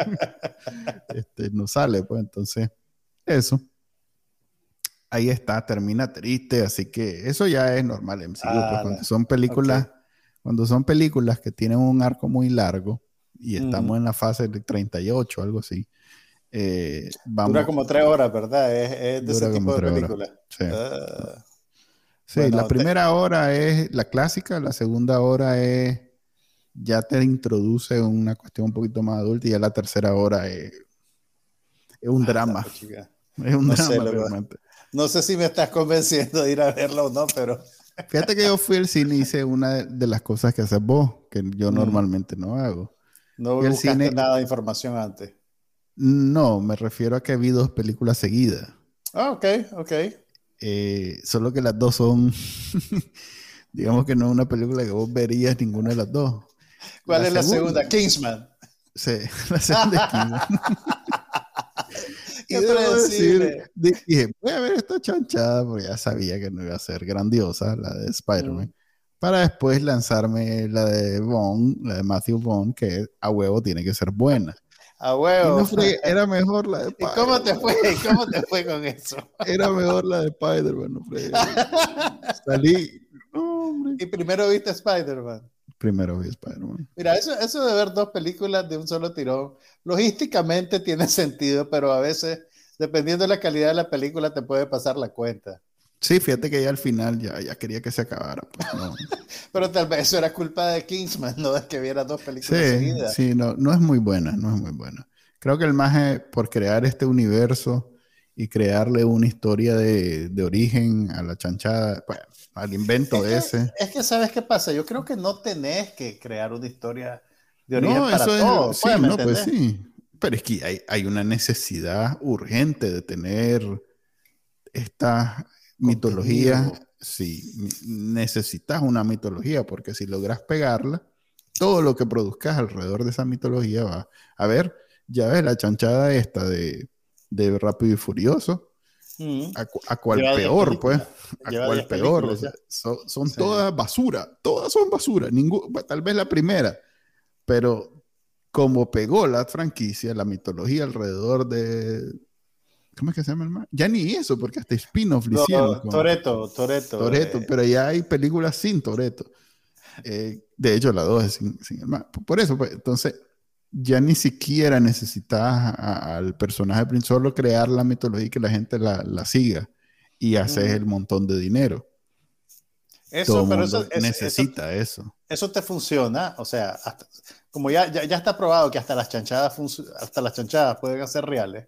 No sale, pues entonces, eso. Ahí está, termina triste, así que eso ya es normal en MCU, pues cuando son películas que tienen un arco muy largo y estamos en la fase de 38, algo así. Dura como 3 horas, ¿verdad? Es de ese tipo de película. Sí. Sí, bueno, la primera hora es la clásica, la segunda hora ya te introduce una cuestión un poquito más adulta y ya la tercera hora es un drama. Es un drama realmente. No sé si me estás convenciendo de ir a verla o no, pero... Fíjate que yo fui al cine y hice una de las cosas que haces vos, que yo normalmente no hago. No buscaste nada de información antes. No, me refiero a que vi 2 películas seguidas. Ok. Solo que las dos son, digamos que no es una película que vos verías ninguna de las dos. ¿Cuál es la segunda? Kingsman. Sí, la segunda es Kingsman. Y debo decir, dije, voy a ver esta chanchada porque ya sabía que no iba a ser grandiosa, la de Spider-Man. Para después lanzarme la de Bond, la de Matthew Bond, que a huevo tiene que ser buena. A huevo. Y no fue, era mejor la de Spider-Man. ¿Cómo te fue con eso? Era mejor la de Spider-Man, no fue. Salí. No, hombre. ¿Y primero viste Spider-Man? Primero vi Spider-Man. Mira, eso de ver 2 películas de un solo tirón, logísticamente tiene sentido, pero a veces, dependiendo de la calidad de la película, te puede pasar la cuenta. Sí, fíjate que ya al final ya quería que se acabara. Pues, no. Pero tal vez eso era culpa de Kingsman, no de que viera 2 películas seguidas. Sí, no es muy buena, Creo que el maje, por crear este universo y crearle una historia de origen a la chanchada, pues, al invento ese. Es que, ¿sabes qué pasa? Yo creo que no tenés que crear una historia de origen para todo. Sí, pues sí. Pero es que hay una necesidad urgente de tener esta mitología. Sí, necesitas una mitología, porque si logras pegarla, todo lo que produzcas alrededor de esa mitología va. A ver, ya ves la chanchada esta de Rápido y Furioso. A cual peor, pues. A cual peor. O sea, son todas basura. Todas son basura. Tal vez la primera. Pero como pegó la franquicia, la mitología alrededor de... ¿Cómo es que se llama el man? Ya ni eso, porque hasta spin-off le hicieron. Toretto. Pero ya hay películas sin Toretto. De hecho, la 2 es sin el malo. Por eso, pues, entonces, ya ni siquiera necesitas al personaje principal, solo crear la mitología y que la gente la siga y haces el montón de dinero. Todo el mundo necesita eso. Eso te funciona, o sea, como ya está probado que hasta las chanchadas pueden ser reales.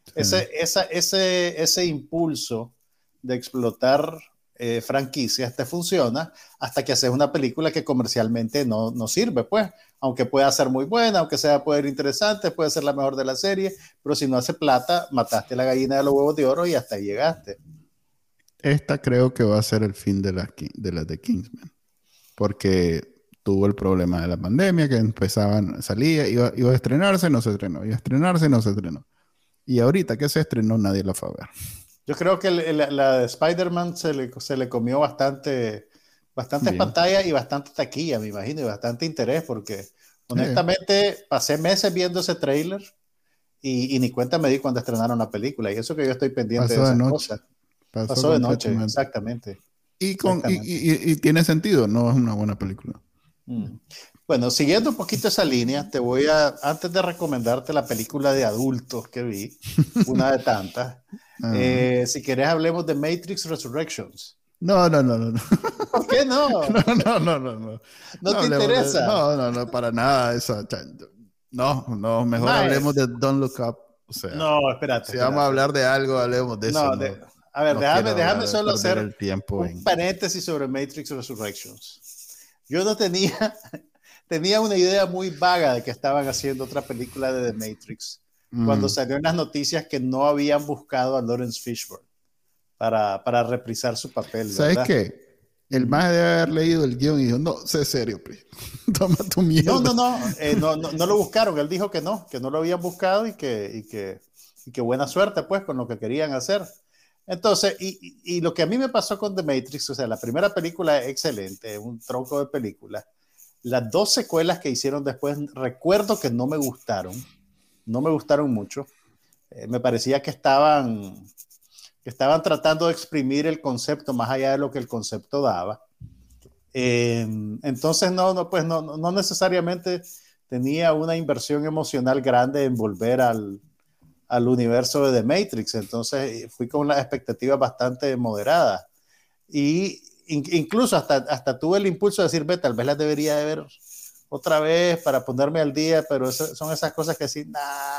Ese impulso de explotar franquicias te funciona hasta que haces una película que comercialmente no sirve, pues, aunque pueda ser muy buena, aunque pueda ser interesante, puede ser la mejor de la serie, pero si no hace plata, mataste la gallina de los huevos de oro y hasta ahí llegaste. Esta creo que va a ser el fin de las de Kingsman, porque tuvo el problema de la pandemia, que salía, iba a estrenarse, no se estrenó, iba a estrenarse, no se estrenó. Y ahorita que se estrenó, nadie la fue a ver. Yo creo que la de Spider-Man se le comió bastante pantalla y bastante taquilla, me imagino, y bastante interés, porque honestamente pasé meses viendo ese tráiler y ni cuenta me di cuando estrenaron la película, y eso que yo estoy pendiente de esas cosas. Pasó de noche, exactamente. Y tiene sentido, no es una buena película. Bueno, siguiendo un poquito esa línea, antes de recomendarte la película de adultos que vi, una de tantas, si querés hablemos de Matrix Resurrections. No. ¿Por qué no? No. ¿No te interesa? No, para nada. No, mejor hablemos de Don't Look Up. O sea, no, espérate. Si vamos a hablar de algo, hablemos de eso. A ver, déjame solo hacer el tiempo un paréntesis sobre Matrix Resurrections. Yo no tenía una idea muy vaga de que estaban haciendo otra película de The Matrix cuando salieron las noticias que no habían buscado a Lawrence Fishburne para reprisar su papel, ¿verdad? ¿Sabes qué? El más debe haber leído el guión y dijo, no, sé serio, pues. Toma tu mierda. No lo buscaron. Él dijo que no lo habían buscado y que buena suerte, pues, con lo que querían hacer. Entonces, y lo que a mí me pasó con The Matrix, o sea, la primera película es excelente, un tronco de película. Las 2 secuelas que hicieron después, recuerdo que no me gustaron mucho. Me parecía que estaban tratando de exprimir el concepto más allá de lo que el concepto daba. Entonces, no necesariamente tenía una inversión emocional grande en volver al universo de The Matrix, entonces fui con las expectativas bastante moderadas y incluso hasta tuve el impulso de decir, tal vez las debería de ver otra vez para ponerme al día, pero son esas cosas que sí,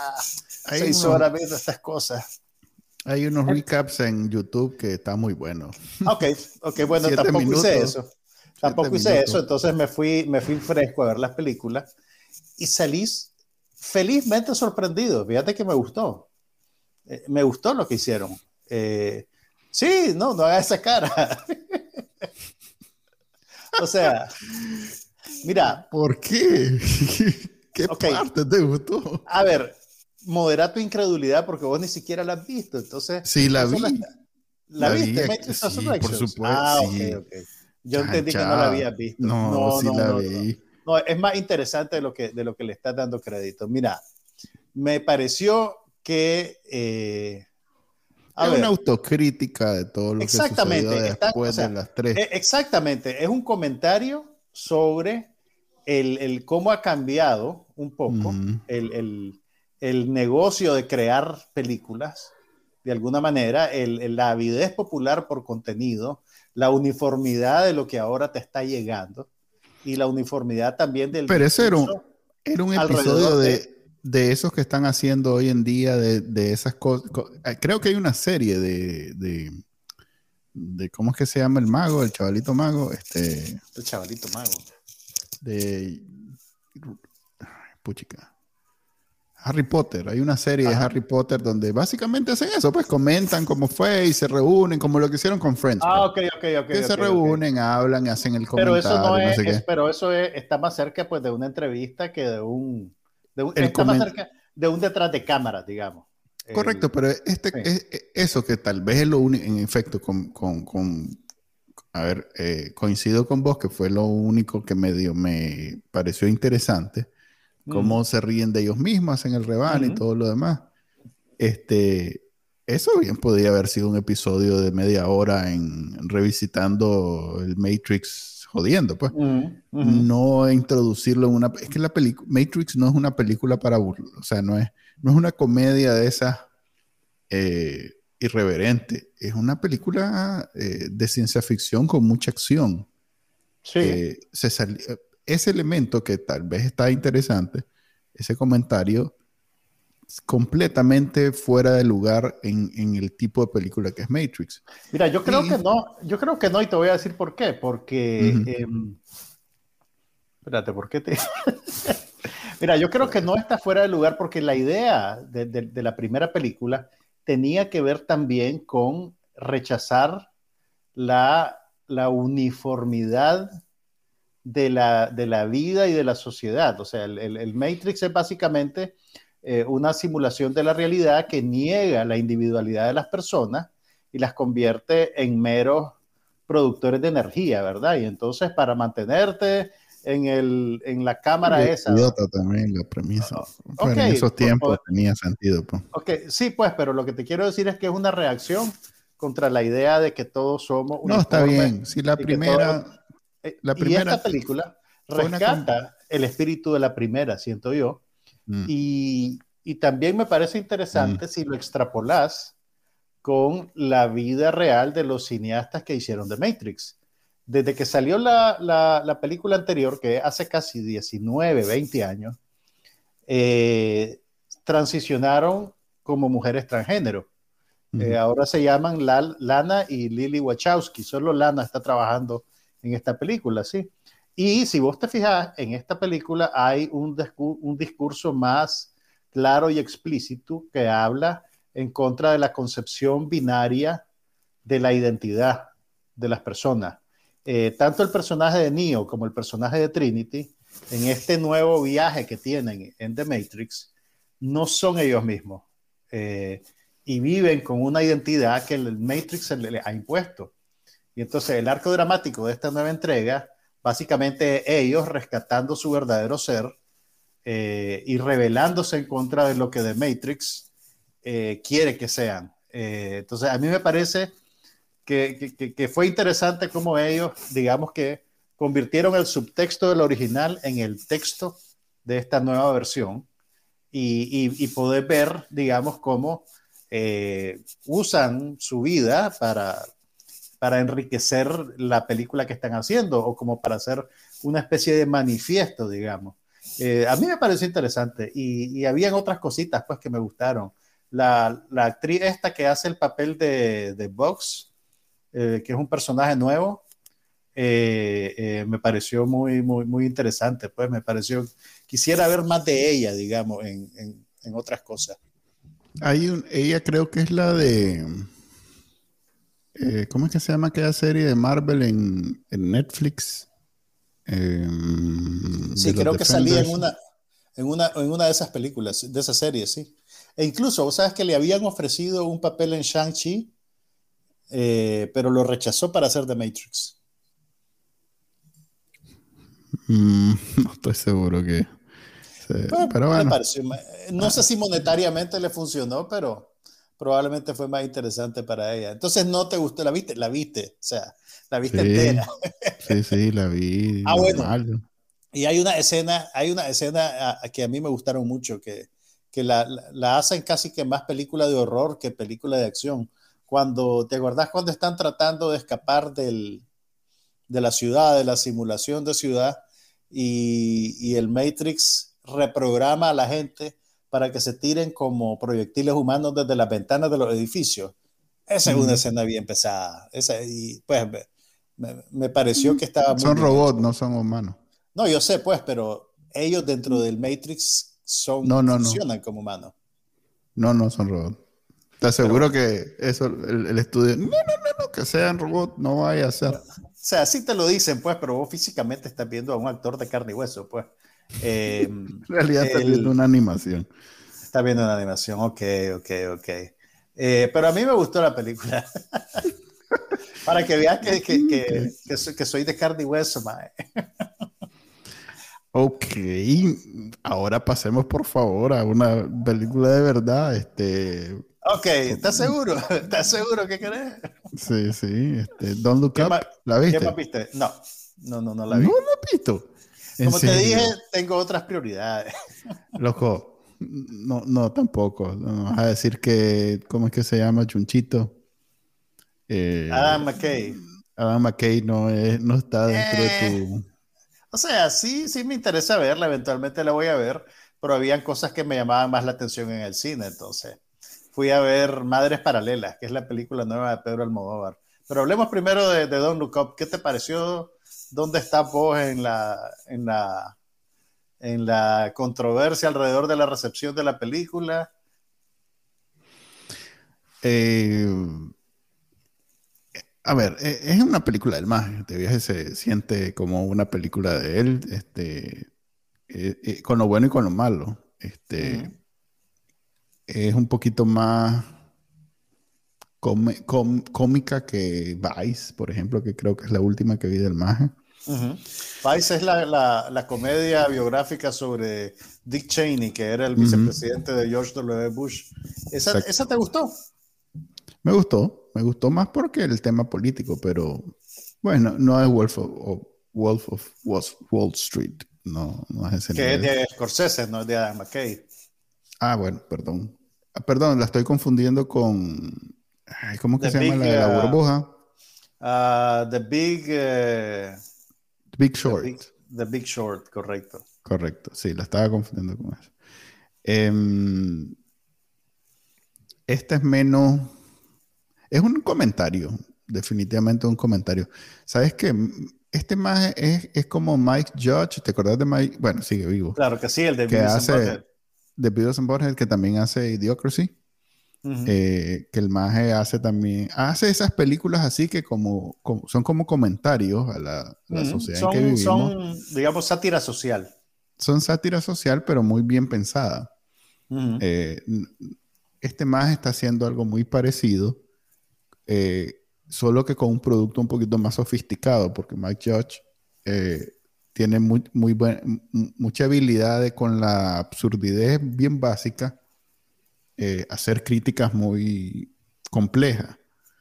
6 horas viendo estas cosas. Hay unos recaps en YouTube que está muy bueno. Ok, bueno, tampoco hice eso, entonces me fui fresco a ver las películas y salí felizmente sorprendido. Fíjate que me gustó lo que hicieron. Sí, no hagas esa cara. O sea, mira. ¿Por qué? ¿Qué parte te gustó? A ver, modera tu incredulidad porque vos ni siquiera la has visto. Entonces, sí, la vi. ¿La viste? Sí, por supuesto. Ok. Yo entendí que no la habías visto. No, la vi. No, es más interesante de lo que le estás dando crédito. Mira, me pareció que es una autocrítica de todo lo que sucedió después de las 3. Exactamente, es un comentario sobre el cómo ha cambiado un poco el negocio de crear películas, de alguna manera, la avidez popular por contenido, la uniformidad de lo que ahora te está llegando y la uniformidad también del... Pero ese era un episodio de esos que están haciendo hoy en día, de esas cosas. Creo que hay una serie de ¿cómo es que se llama el mago? El chavalito mago. El chavalito mago. Puchica. Harry Potter. Hay una serie de Harry Potter donde básicamente hacen eso, pues comentan cómo fue y se reúnen, como lo que hicieron con Friends. Que se reúnen, hablan y hacen el comentario. Pero eso no es, pero eso está más cerca pues de una entrevista que está más cerca de un detrás de cámaras, digamos. Correcto, pero es eso que tal vez es lo único, en efecto, coincido con vos, que fue lo único que me pareció interesante. Cómo se ríen de ellos mismos, hacen el rebane y todo lo demás. Eso bien podría haber sido un episodio de media hora revisitando el Matrix jodiendo, pues. Uh-huh. No introducirlo en una... Es que la película... Matrix no es una película para burlar. O sea, no es una comedia de esas irreverente. Es una película de ciencia ficción con mucha acción. Sí. Ese elemento que tal vez está interesante, ese comentario completamente fuera de lugar en el tipo de película que es Matrix. Mira, yo creo que no, y te voy a decir por qué, porque, espérate, ¿por qué te...? Mira, yo creo que no está fuera de lugar porque la idea de la primera película tenía que ver también con rechazar la uniformidad de la vida y de la sociedad. O sea, el Matrix es básicamente una simulación de la realidad que niega la individualidad de las personas y las convierte en meros productores de energía, ¿verdad? Y entonces para mantenerte en la cámara esa. Idiota también la premisa. Pero en esos tiempos tenía sentido. Pues. Ok, sí, pues, pero lo que te quiero decir es que es una reacción contra la idea de que todos somos uniformes. No, está bien. Si la primera... Y esta película rescata el espíritu de la primera, siento yo. Y también me parece interesante si lo extrapolas con la vida real de los cineastas que hicieron The Matrix. Desde que salió la película anterior, que hace casi 19, 20 años, transicionaron como mujeres transgénero. Ahora se llaman Lana y Lily Wachowski. Solo Lana está trabajando en esta película, ¿sí? Y si vos te fijas, en esta película hay un discurso más claro y explícito que habla en contra de la concepción binaria de la identidad de las personas. Tanto el personaje de Neo como el personaje de Trinity, en este nuevo viaje que tienen en The Matrix, no son ellos mismos. Y viven con una identidad que el Matrix se le ha impuesto. Y entonces el arco dramático de esta nueva entrega, básicamente ellos rescatando su verdadero ser y rebelándose en contra de lo que The Matrix quiere que sean. Entonces a mí me parece que fue interesante cómo ellos, digamos que convirtieron el subtexto del original en el texto de esta nueva versión y poder ver, digamos, cómo usan su vida para enriquecer la película que están haciendo o como para hacer una especie de manifiesto, digamos. A mí me pareció interesante y habían otras cositas pues que me gustaron. La actriz esta que hace el papel de Bugs, que es un personaje nuevo, me pareció muy, muy, muy interesante, pues me pareció, quisiera ver más de ella, digamos, en otras cosas. Ella creo que es la de... ¿cómo es que se llama aquella serie de Marvel en Netflix? Sí, creo que salía en una de esas películas, de esa serie, sí. E incluso, vos sabes que le habían ofrecido un papel en Shang-Chi, pero lo rechazó para hacer The Matrix. No estoy seguro que... pero bueno. Me pareció, no sé si monetariamente le funcionó, pero probablemente fue más interesante para ella. Entonces, ¿no te gustó? ¿La viste? La viste, o sea, la viste entera. Sí, la vi. Bueno. Y hay una escena que a mí me gustaron mucho, que la hacen casi que más película de horror que película de acción. ¿Te acordás cuando están tratando de escapar de la ciudad, de la simulación de ciudad, y el Matrix reprograma a la gente para que se tiren como proyectiles humanos desde las ventanas de los edificios? Esa es una escena bien pesada. Y pues me pareció que estaba muy son bien robots, hecho. no son humanos. No, yo sé, pues, pero ellos dentro del Matrix funcionan como humanos. No son robots. Te aseguro que eso, el estudio, no, que sean robots, no vaya a ser. O sea, sí te lo dicen, pues, pero vos físicamente estás viendo a un actor de carne y hueso, pues. En realidad estás viendo una animación. Está viendo una animación, ok. Pero a mí me gustó la película. Para que veas que soy de carne y hueso, mae. Ok, ahora pasemos por favor a una película de verdad. Ok, ¿estás seguro? ¿Estás seguro que querés? Sí. Don't Look Up, ¿la viste? ¿Qué más viste? No. No la vi. No lo he visto. Como te dije, tengo otras prioridades. Loco, no, tampoco. No vas a decir que, ¿cómo es que se llama? Chunchito. Adam McKay. Adam McKay no está dentro de tu... O sea, sí me interesa verla, eventualmente la voy a ver, pero habían cosas que me llamaban más la atención en el cine, entonces fui a ver Madres Paralelas, que es la película nueva de Pedro Almodóvar. Pero hablemos primero de Don't Look Up. ¿Qué te pareció? ¿Dónde estás vos en la controversia alrededor de la recepción de la película? A ver, es una película del Maje. Este viaje se siente como una película de él, con lo bueno y con lo malo. Es un poquito más cómica que Vice, por ejemplo, que creo que es la última que vi del Maje. Vice es la comedia biográfica sobre Dick Cheney, que era el vicepresidente de George W. Bush. ¿Esa te gustó? Me gustó más porque el tema político, pero bueno, no es Wolf of Wall Street, no es ese que nivel. es de Scorsese, no es de Adam McKay. Bueno, perdón. Perdón, la estoy confundiendo con... ¿Cómo que se llama la de la burbuja? The Big Short. The Big Short, correcto. Correcto, sí, la estaba confundiendo con eso. Esta es menos... Es un comentario, definitivamente un comentario. ¿Sabes qué? Este más es como Mike Judge. ¿Te acordás de Mike? Bueno, sigue vivo. Claro que sí, el de que hace de Beavis and Butthead, que también hace Idiocracy. Que el maje hace también... Hace esas películas así que son como comentarios a la sociedad en que vivimos. Son, digamos, sátira social. Son sátira social, pero muy bien pensada. Este maje está haciendo algo muy parecido, solo que con un producto un poquito más sofisticado, porque Mike Judge tiene mucha habilidad con la absurdidez bien básica, hacer críticas muy complejas.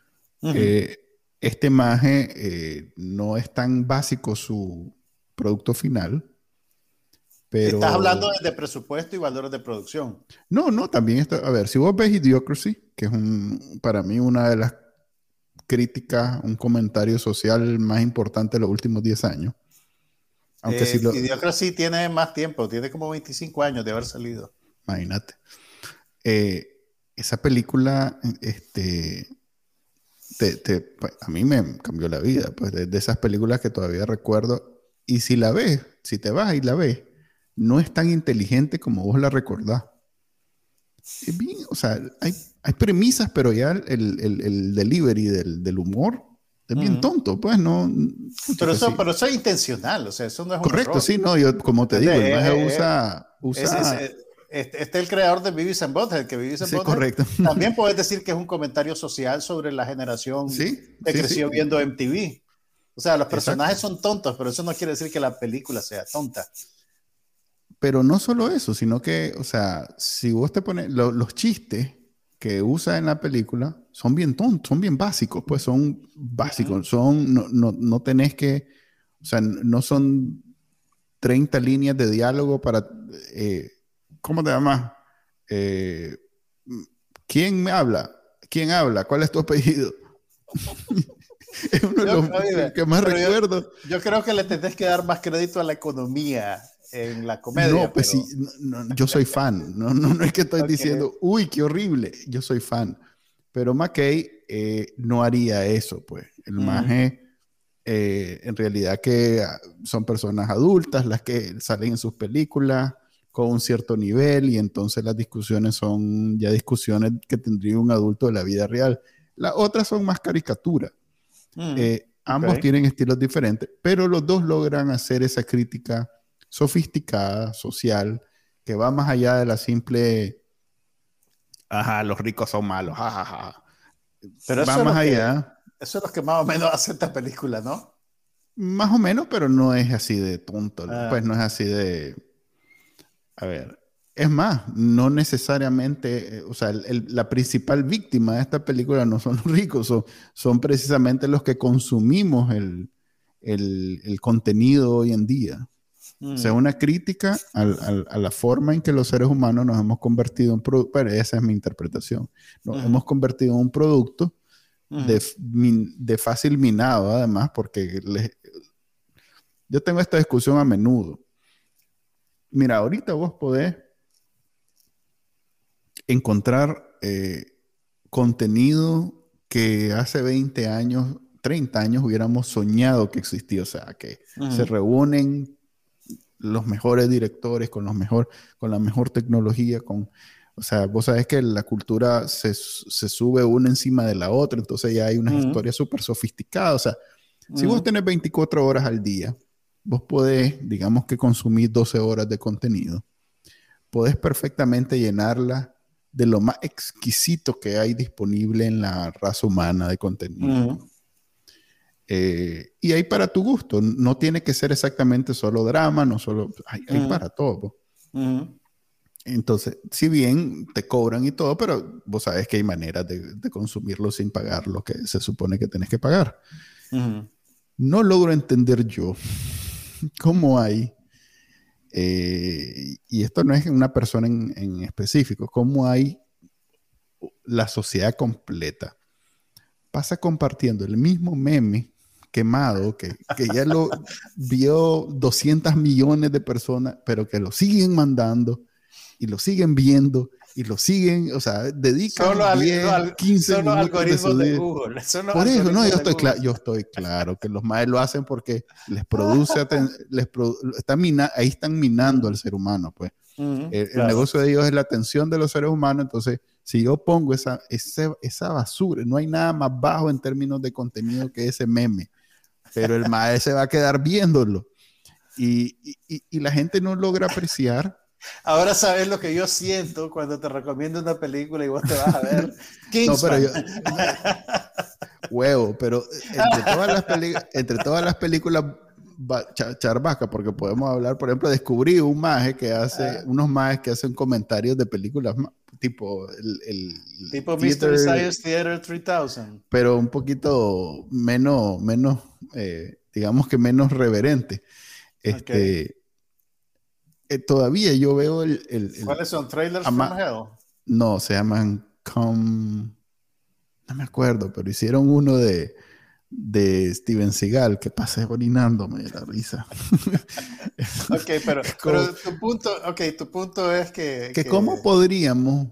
Este maje no es tan básico su producto final, pero... Estás hablando de presupuesto y valores de producción. No, también está... A ver, si vos ves Idiocracy, que es para mí una de las críticas, un comentario social más importante de los últimos 10 años. Aunque Idiocracy tiene más tiempo, tiene como 25 años de haber salido. Imagínate. Esa película, a mí me cambió la vida, pues de esas películas que todavía recuerdo. Y si la ves, si te vas y la ves, no es tan inteligente como vos la recordás. Es bien, o sea, hay premisas, pero ya el delivery del humor es bien tonto, pues no. Pero eso es intencional, o sea, eso no es correcto, un error. Sí, no, yo como te digo, el maje usa este es el creador de Beavis and Butthead, que Beavis and Butthead. Correcto. También puedes decir que es un comentario social sobre la generación que creció viendo MTV. O sea, los personajes son tontos, pero eso no quiere decir que la película sea tonta. Pero no solo eso, sino que, o sea, si vos te pones los chistes que usa en la película son bien tontos, son bien básicos, pues son básicos, no tenés que, o sea, no son 30 líneas de diálogo para, ¿cómo te llamas? ¿Quién me habla? ¿Quién habla? ¿Cuál es tu apellido? Es uno de los que más recuerdo. Yo creo que le tenés que dar más crédito a la economía en la comedia. No, pues sí, yo soy fan. No es que estoy diciendo, uy, qué horrible. Yo soy fan. Pero McKay no haría eso, pues. El maje, en realidad que son personas adultas las que salen en sus películas con un cierto nivel, y entonces las discusiones son ya discusiones que tendría un adulto de la vida real. Las otras son más caricaturas. Ambos tienen estilos diferentes, pero los dos logran hacer esa crítica sofisticada, social, que va más allá de la simple los ricos son malos, Pero va más allá. Eso es lo que más o menos hace esta película, ¿no? Más o menos, pero no es así de tonto, pues no es así de... A ver, es más, no necesariamente, o sea, la principal víctima de esta película no son los ricos, son precisamente los que consumimos el contenido hoy en día. O sea, una crítica a la forma en que los seres humanos nos hemos convertido en producto, pero esa es mi interpretación, nos hemos convertido en un producto de fácil minado, además, porque yo tengo esta discusión a menudo. Mira, ahorita vos podés encontrar contenido que hace 20 años, 30 años hubiéramos soñado que existía, o sea, que se reúnen los mejores directores con la mejor tecnología, o sea, vos sabés que la cultura se sube una encima de la otra, entonces ya hay unas historias súper sofisticadas, o sea, si vos tenés 24 horas al día, vos podés, digamos que consumir 12 horas de contenido, podés perfectamente llenarla de lo más exquisito que hay disponible en la raza humana de contenido. Y hay para tu gusto, no tiene que ser exactamente solo drama, no solo, hay para todo. Entonces, si bien te cobran y todo, pero vos sabés que hay maneras de consumirlo sin pagar lo que se supone que tenés que pagar. No logro entender yo cómo hay, y esto no es una persona en específico, cómo hay la sociedad completa pasa compartiendo el mismo meme quemado que ya lo vio 200 millones de personas, pero que lo siguen mandando y lo siguen viendo y lo siguen, o sea, dedican solo 15 minutos algoritmos de de Google. Por eso, no, yo estoy claro que los maes lo hacen porque les produce, ahí están minando al ser humano, pues. El negocio de ellos es la atención de los seres humanos, entonces si yo pongo esa basura, no hay nada más bajo en términos de contenido que ese meme, pero el mae se va a quedar viéndolo y la gente no logra apreciar. Ahora sabes lo que yo siento cuando te recomiendo una película y vos te vas a ver Kingsman. No, pero huevo, pero entre todas las películas charbaca, porque podemos hablar, por ejemplo, descubrí un maje que hace unos majes que hacen comentarios de películas tipo tipo Mystery Science Theater 3000, pero un poquito menos digamos que menos reverente. Todavía yo veo ¿cuáles son? ¿Trailers from Hell? No, se llaman no me acuerdo, pero hicieron uno de Steven Seagal, que pasé orinándome de la risa. Ok, pero tu punto es que ¿cómo podríamos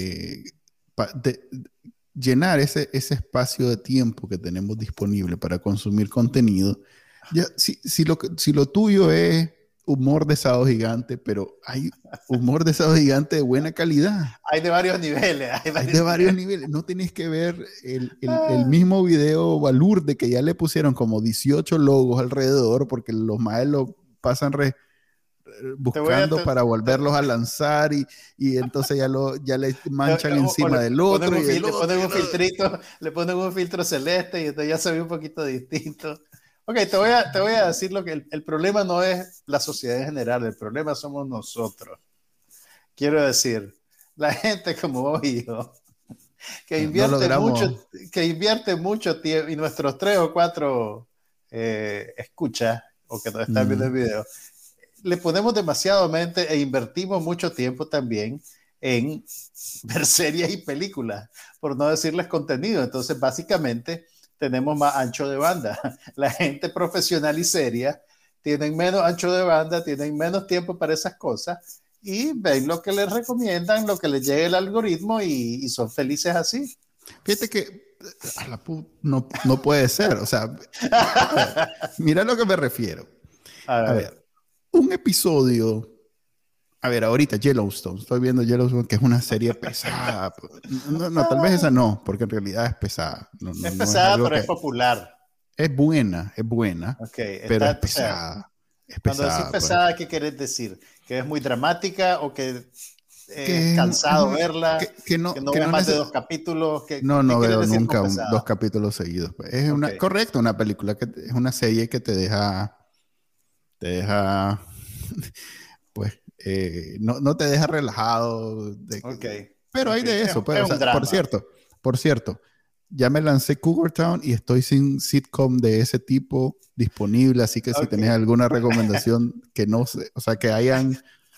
llenar ese espacio de tiempo que tenemos disponible para consumir contenido? Ya, si lo tuyo es humor de Sábado Gigante, pero hay humor de Sábado Gigante de buena calidad. Hay de varios niveles. Hay de varios niveles. No tenés que ver el mismo video balurde que ya le pusieron como 18 logos alrededor porque los maes lo pasan buscando para volverlos a lanzar y entonces ya le manchan encima del otro. Le ponen un filtro celeste y entonces ya se ve un poquito distinto. Ok, te voy a decir lo que el problema no es la sociedad en general, el problema somos nosotros. Quiero decir, la gente como vos y yo, que invierte mucho tiempo, y nuestros 3 o 4 escuchas, o que nos están viendo el video, le ponemos demasiado mente e invertimos mucho tiempo también en ver series y películas, por no decirles contenido. Entonces, básicamente, tenemos más ancho de banda. La gente profesional y seria tienen menos ancho de banda, tienen menos tiempo para esas cosas y ven lo que les recomiendan, lo que les llegue el algoritmo y son felices así. Fíjate que no puede ser. O sea, mira a lo que me refiero. A ver, un episodio. A ver, ahorita Yellowstone. Estoy viendo Yellowstone, que es una serie pesada. No, tal vez esa no, porque en realidad es pesada. Es pesada, pero es popular. Es buena. Okay, pero es pesada. Cuando decís pesada, ¿qué querés decir? ¿Que es muy dramática o que es cansado verla? Que no ves más de 2 capítulos. No veo nunca 2 capítulos seguidos. Es correcto, una película que es una serie que te deja pues no te deja relajado. Pero hay de eso. Pues, por cierto, ya me lancé Cougar Town y estoy sin sitcom de ese tipo disponible, así que si tenés alguna recomendación que no sé, o sea, que hayan,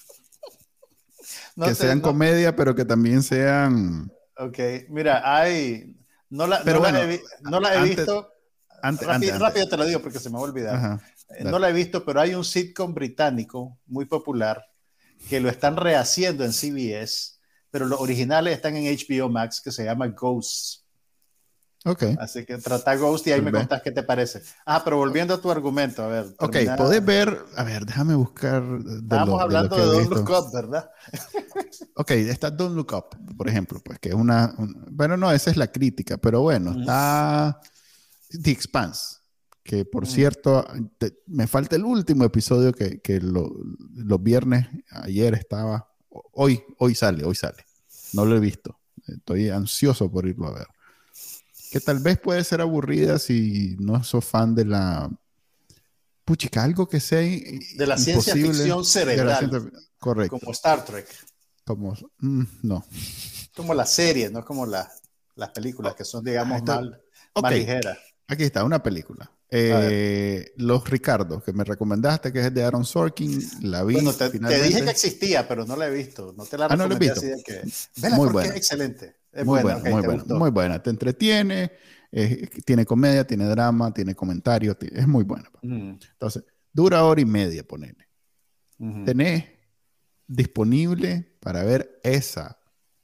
sean comedia, pero que también sean... Ok, mira, no la he visto. Rápido te lo digo porque se me va a olvidar. Ajá, no la he visto, pero hay un sitcom británico muy popular que lo están rehaciendo en CBS, pero los originales están en HBO Max, que se llama Ghosts. Ok. Así que trata Ghost y ahí me contás qué te parece. Pero volviendo a tu argumento, a ver. Ok, podés ver, a ver, déjame buscar. Estábamos hablando de Don't Look Up, ¿verdad? Ok, está Don't Look Up, por ejemplo, pues que es bueno, no, esa es la crítica, pero bueno, está The Expanse, que por cierto, me falta el último episodio que los viernes, ayer estaba, hoy sale, no lo he visto, estoy ansioso por irlo a ver. Que tal vez puede ser aburrida si no sos fan de la... Puchica, algo que sea de la ciencia ficción cerebral. Correcto. Como Star Trek. No. Como las series, no como las películas que son, digamos, más ligeras. Aquí está, una película. Los Ricardos, que me recomendaste, que es de Aaron Sorkin. La vi. Bueno, te dije que existía, pero no la he visto. No te la recomendé. No la he visto. Así de que, vela muy porque buena. Es excelente. Es muy buena, muy buena. Te entretiene, tiene comedia, tiene drama, tiene comentarios, es muy buena. Entonces, dura 1:30, ponele. Tenés disponible para ver esa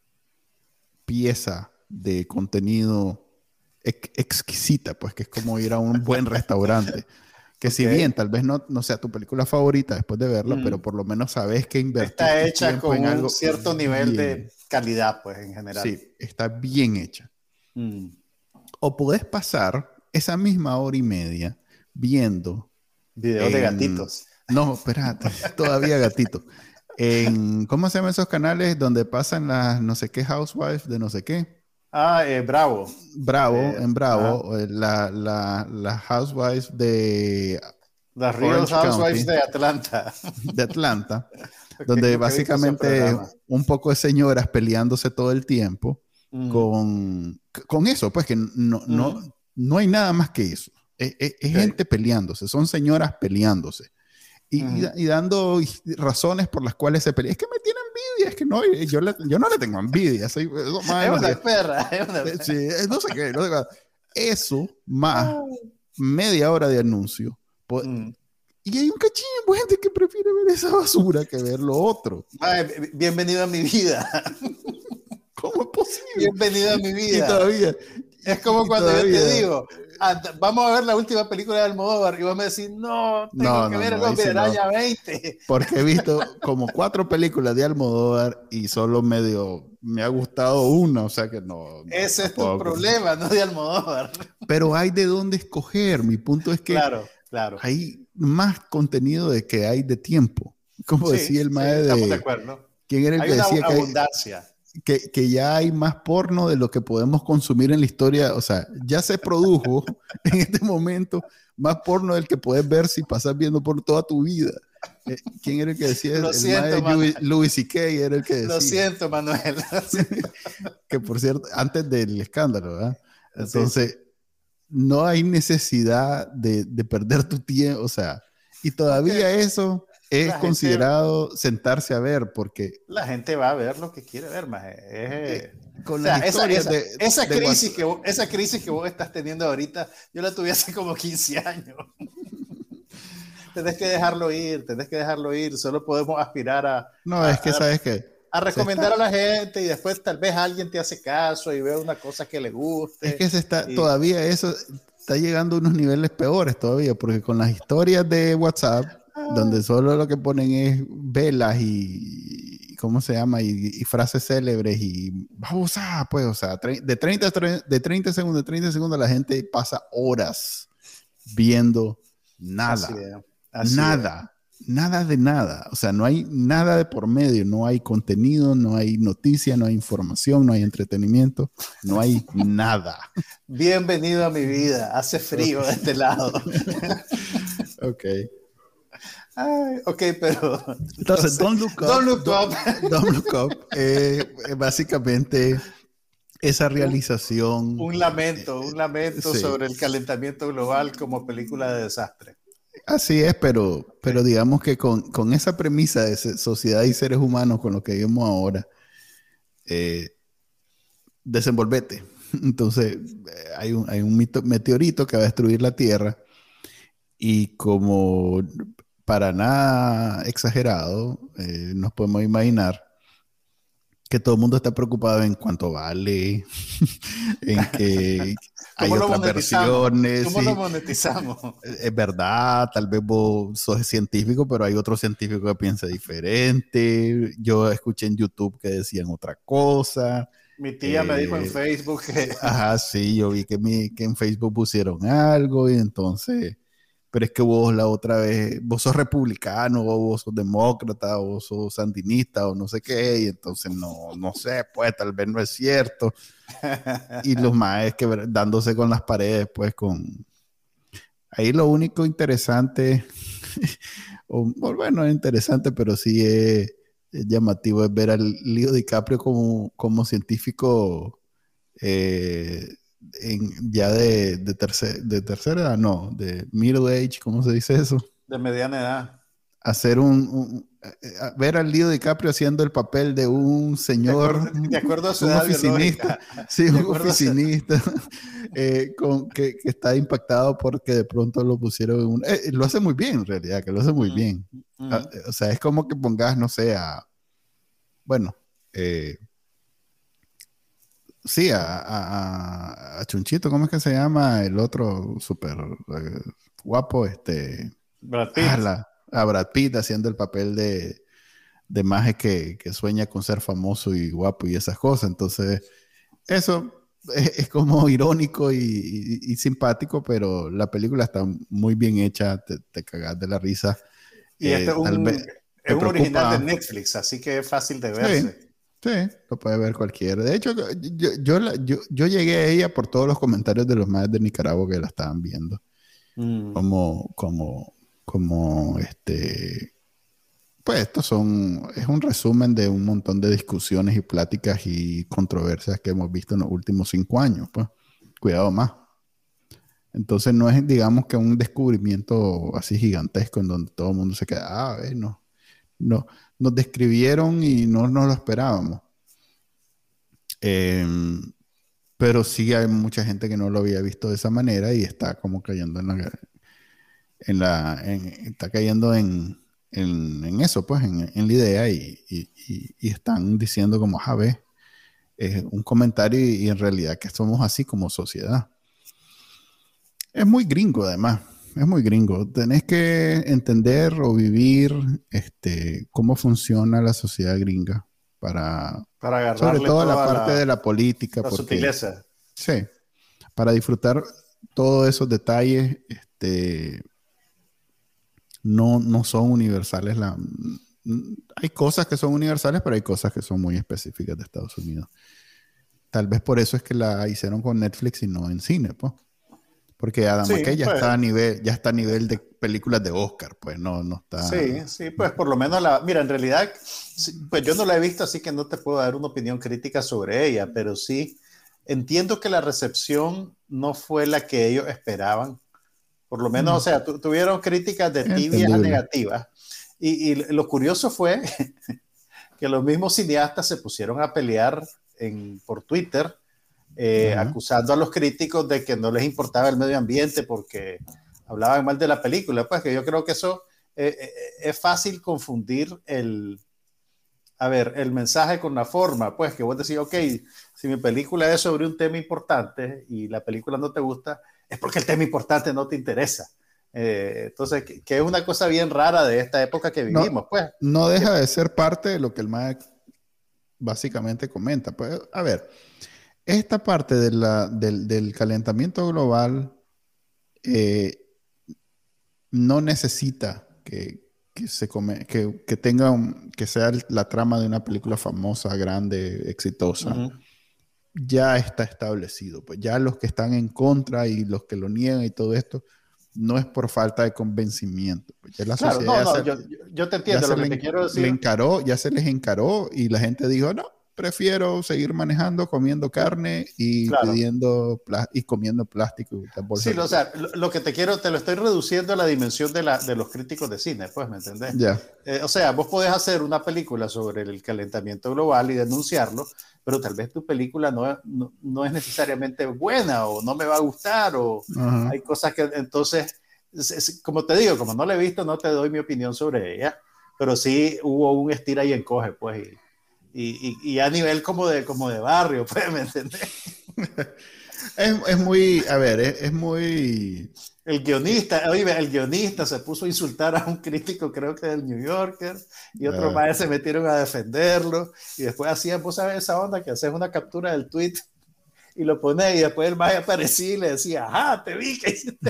pieza de contenido exquisita, pues que es como ir a un buen restaurante. Que si bien tal vez no sea tu película favorita después de verla, pero por lo menos sabes que invertir. Está hecha con un cierto nivel de calidad, pues, en general. Sí, está bien hecha. O podés pasar esa misma 1:30 viendo... videos de gatitos. No, espérate, todavía gatitos. ¿Cómo se llaman esos canales donde pasan las no sé qué housewives de no sé qué? Bravo. En Bravo, las housewives de... Las Real Housewives de Atlanta. De Atlanta, donde básicamente un poco de señoras peleándose todo el tiempo con eso, pues que no hay nada más que eso. Es gente peleándose, son señoras peleándose. Y dando razones por las cuales se pelea. Es que me tiene envidia, es que no, yo no le tengo envidia. Soy, es una perra. Sí, no sé qué. Eso más media hora de anuncio. Y hay un cachín de gente que prefiere ver esa basura que ver lo otro. Bienvenido a mi vida. ¿Cómo es posible? Bienvenido a mi vida. Y todavía... Es como cuando yo te digo, vamos a ver la última película de Almodóvar y vos me decís, tengo que ver el Hombre Araña 20. Porque he visto como 4 películas de Almodóvar y solo me ha gustado una, o sea que no. Ese es tu problema, no de Almodóvar. Pero hay de dónde escoger. Mi punto es que claro. Hay más contenido de que hay de tiempo. Como decía el maestro estamos de acuerdo. ¿Quién era el que decía que hay abundancia? Que ya hay más porno de lo que podemos consumir en la historia. O sea, ya se produjo en este momento más porno del que puedes ver si pasas viendo por toda tu vida. ¿Quién era el que decía? Lo siento, Louis C.K. era el que decía. Lo siento, Manuel. Que por cierto, antes del escándalo, ¿verdad? Entonces, no hay necesidad de perder tu tiempo. O sea, y todavía eso... es considerado sentarse a ver, porque la gente va a ver lo que quiere ver, más con las historias esa crisis que vos estás teniendo ahorita, yo la tuve hace como 15 años. Tenés que dejarlo ir, solo podemos aspirar ¿sabes qué? A recomendar a la gente y después tal vez alguien te hace caso y ve una cosa que le guste. Es que todavía eso está llegando a unos niveles peores todavía, porque con las historias de WhatsApp donde solo lo que ponen es velas y ¿cómo se llama? Y frases célebres y vamos pues, o sea, de 30 segundos la gente pasa horas viendo nada. Nada de nada. O sea, no hay nada de por medio, no hay contenido, no hay noticia, no hay información, no hay entretenimiento, no hay nada. Bienvenido a mi vida. Hace frío de este lado. Ok. Pero... Entonces, Don't Look Up. Don't Look Up básicamente esa realización. Un lamento Sí, sobre el calentamiento global como película de desastre. así es, pero digamos que con esa premisa de sociedad y seres humanos con lo que vivimos ahora, desenvolvete. Entonces, hay un meteorito que va a destruir la Tierra y como para nada exagerado, nos podemos imaginar que todo el mundo está preocupado en cuánto vale, en que hay ¿Cómo lo otras monetizamos? versiones. ¿Cómo lo Sí, monetizamos? es verdad, tal vez vos sos científico, pero hay otro científico que piensa diferente. Yo escuché en YouTube que decían otra cosa. Mi tía me dijo en Facebook que... Ajá, sí, yo vi que en Facebook pusieron algo y entonces, pero es que vos la otra vez, vos sos republicano, o vos sos demócrata, o vos sos sandinista, o no sé qué, y entonces no sé, pues tal vez no es cierto. Y los maes que dándose con las paredes, pues con... Ahí lo único interesante, o bueno, es interesante, pero sí es llamativo, es ver al Leo DiCaprio como científico ya de tercera edad, no, de middle age, ¿cómo se dice eso? De mediana edad. Hacer ver al Leo DiCaprio haciendo el papel de un señor, De acuerdo a su un edad oficinista, biológica. sí, De un acuerdo a su... oficinista, que está impactado porque de pronto lo pusieron en lo hace muy bien en realidad, que lo hace muy bien. O sea, es como que pongas, no sé, bueno, sí, a Chunchito, ¿cómo es que se llama? El otro súper guapo, Brad Pitt. a Brad Pitt haciendo el papel de maje que sueña con ser famoso y guapo y esas cosas. Entonces, eso es como irónico y simpático, pero la película está muy bien hecha, te cagas de la risa. Y este Tal vez es te un original de preocupa. Netflix, así que es fácil de Sí, verse. sí, lo puede ver cualquiera. De hecho, yo llegué a ella por todos los comentarios de los maes de Nicaragua que la estaban viendo. Como pues es un resumen de un montón de discusiones y pláticas y controversias que hemos visto en los últimos 5 años, pues. Cuidado más. Entonces no es, digamos, que un descubrimiento así gigantesco en donde todo el mundo se queda, no, nos describieron y no nos lo esperábamos. Pero sí hay mucha gente que no lo había visto de esa manera y está como cayendo está cayendo en eso, pues, en la idea y están diciendo como, ver, es un comentario y en realidad que somos así como sociedad. Es muy gringo además, es muy gringo. Tenés que entender o vivir cómo funciona la sociedad gringa para sobre todo la parte de la política. La sutileza. Sí, para disfrutar todos esos detalles, no son universales. Hay cosas que son universales, pero hay cosas que son muy específicas de Estados Unidos. Tal vez por eso es que la hicieron con Netflix y no en cine, pues. Porque Adam McKay ya está a nivel de películas de Oscar, pues no está. Sí, pues por lo menos mira, en realidad, pues yo no la he visto, así que no te puedo dar una opinión crítica sobre ella, pero sí entiendo que la recepción no fue la que ellos esperaban. Por lo menos, o sea, tuvieron críticas de tibias a negativas. Y lo curioso fue que los mismos cineastas se pusieron a pelear por Twitter, acusando a los críticos de que no les importaba el medio ambiente porque hablaban mal de la película. Pues que yo creo que eso es fácil confundir el mensaje con la forma. Pues que vos decís, ok, si mi película es sobre un tema importante y la película no te gusta, es porque el tema importante no te interesa. Entonces, que es una cosa bien rara de esta época que vivimos. Pues no deja de ser parte de lo que el MAC básicamente comenta. Pues, a ver, esta parte del calentamiento global no necesita que sea la trama de una película famosa, grande, exitosa. Ya está establecido. Pues ya los que están en contra y los que lo niegan y todo esto, no es por falta de convencimiento. Pues ya la sociedad yo te entiendo lo que te quiero decir. ya se les encaró y la gente dijo, no, prefiero seguir manejando, comiendo carne y comiendo plástico. Sí, o sea, lo que te lo estoy reduciendo a la dimensión de los críticos de cine, pues, ¿me entendés? Yeah. O sea, vos podés hacer una película sobre el calentamiento global y denunciarlo, pero tal vez tu película no es necesariamente buena o no me va a gustar o hay cosas que, entonces, como te digo, como no la he visto, no te doy mi opinión sobre ella, pero sí hubo un estira y encoge, pues, y a nivel como de barrio, pues, ¿me entendés? Es muy, a ver, es muy... El guionista se puso a insultar a un crítico, creo que del New Yorker, y otros más se metieron a defenderlo, y después hacían, vos sabes esa onda que haces una captura del tweet y lo pones, y después el más aparecía y le decía, ajá, te vi que hiciste.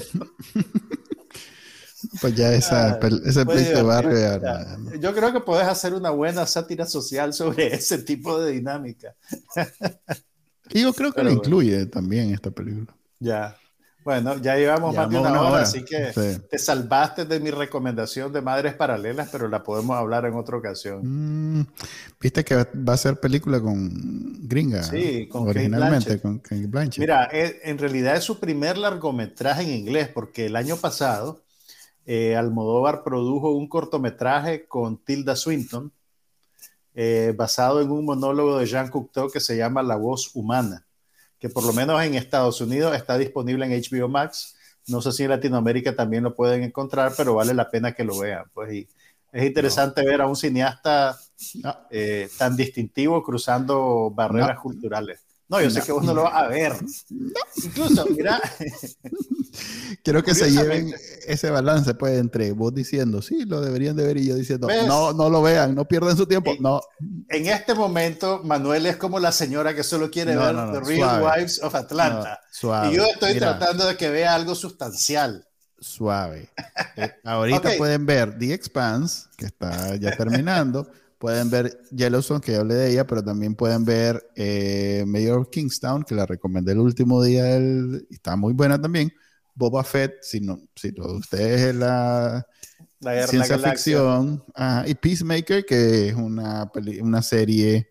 Pues ya ese pleito de barrio. Yo creo que puedes hacer una buena sátira social sobre ese tipo de dinámica. Y yo creo que lo incluye también esta película. Ya. Bueno, ya llevamos más de una hora, así que te salvaste de mi recomendación de Madres Paralelas, pero la podemos hablar en otra ocasión. Viste que va a ser película con gringa. Sí, con originalmente con Kate Blanchett. Mira, en realidad es su primer largometraje en inglés, porque el año pasado Almodóvar produjo un cortometraje con Tilda Swinton, basado en un monólogo de Jean Cocteau que se llama La voz humana, que por lo menos en Estados Unidos está disponible en HBO Max. No sé si en Latinoamérica también lo pueden encontrar, pero vale la pena que lo vean. Pues, y es interesante ver a un cineasta tan distintivo cruzando barreras culturales. No, yo sé que vos no lo vas a ver. Incluso, mira. Quiero que se lleven ese balance, pues, entre vos diciendo, sí, lo deberían de ver, y yo diciendo, no lo vean, no pierdan su tiempo. En este momento, Manuel es como la señora que solo quiere ver The Real Wives of Atlanta. Suave. Y yo estoy tratando de que vea algo sustancial. Suave. Ahorita pueden ver The Expanse, que está ya terminando. Pueden ver Yellowstone, que ya hablé de ella, pero también pueden ver Mayor of Kingstown, que la recomendé el último día, está muy buena también. Boba Fett, si ustedes es la ciencia ficción. Y Peacemaker, que es una serie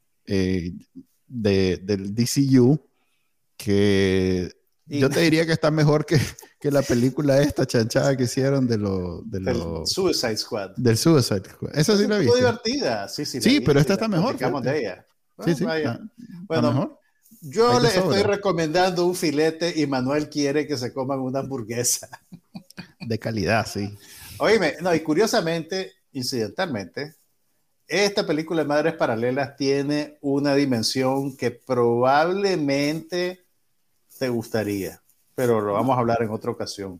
del DCU, que yo te diría que está mejor que la película esta chanchada que hicieron del Suicide Squad. Del Suicide Squad. Esa sí la vi. Muy divertida. Sí, pero esta está mejor. De ella. Sí, bueno, está mejor. Yo le estoy recomendando un filete y Manuel quiere que se coman una hamburguesa. De calidad, sí. Óyeme, y curiosamente, incidentalmente, esta película de Madres Paralelas tiene una dimensión que probablemente te gustaría, pero lo vamos a hablar en otra ocasión.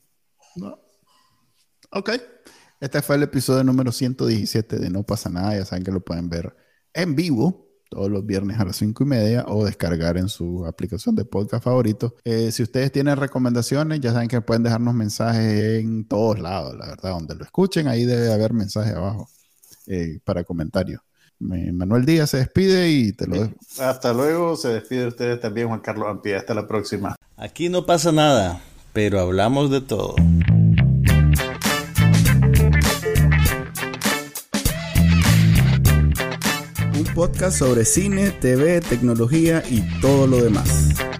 Ok. Este fue el episodio número 117 de No Pasa Nada. Ya saben que lo pueden ver en vivo todos los viernes a las 5:30 o descargar en su aplicación de podcast favorito. Si ustedes tienen recomendaciones, ya saben que pueden dejarnos mensajes en todos lados, la verdad, donde lo escuchen, ahí debe haber mensajes abajo para comentarios. Manuel Díaz se despide y te lo dejo. Hasta luego, se despide de ustedes también Juan Carlos Ampía. Hasta la próxima. Aquí no pasa nada, pero hablamos de todo. Un podcast sobre cine, TV, tecnología y todo lo demás.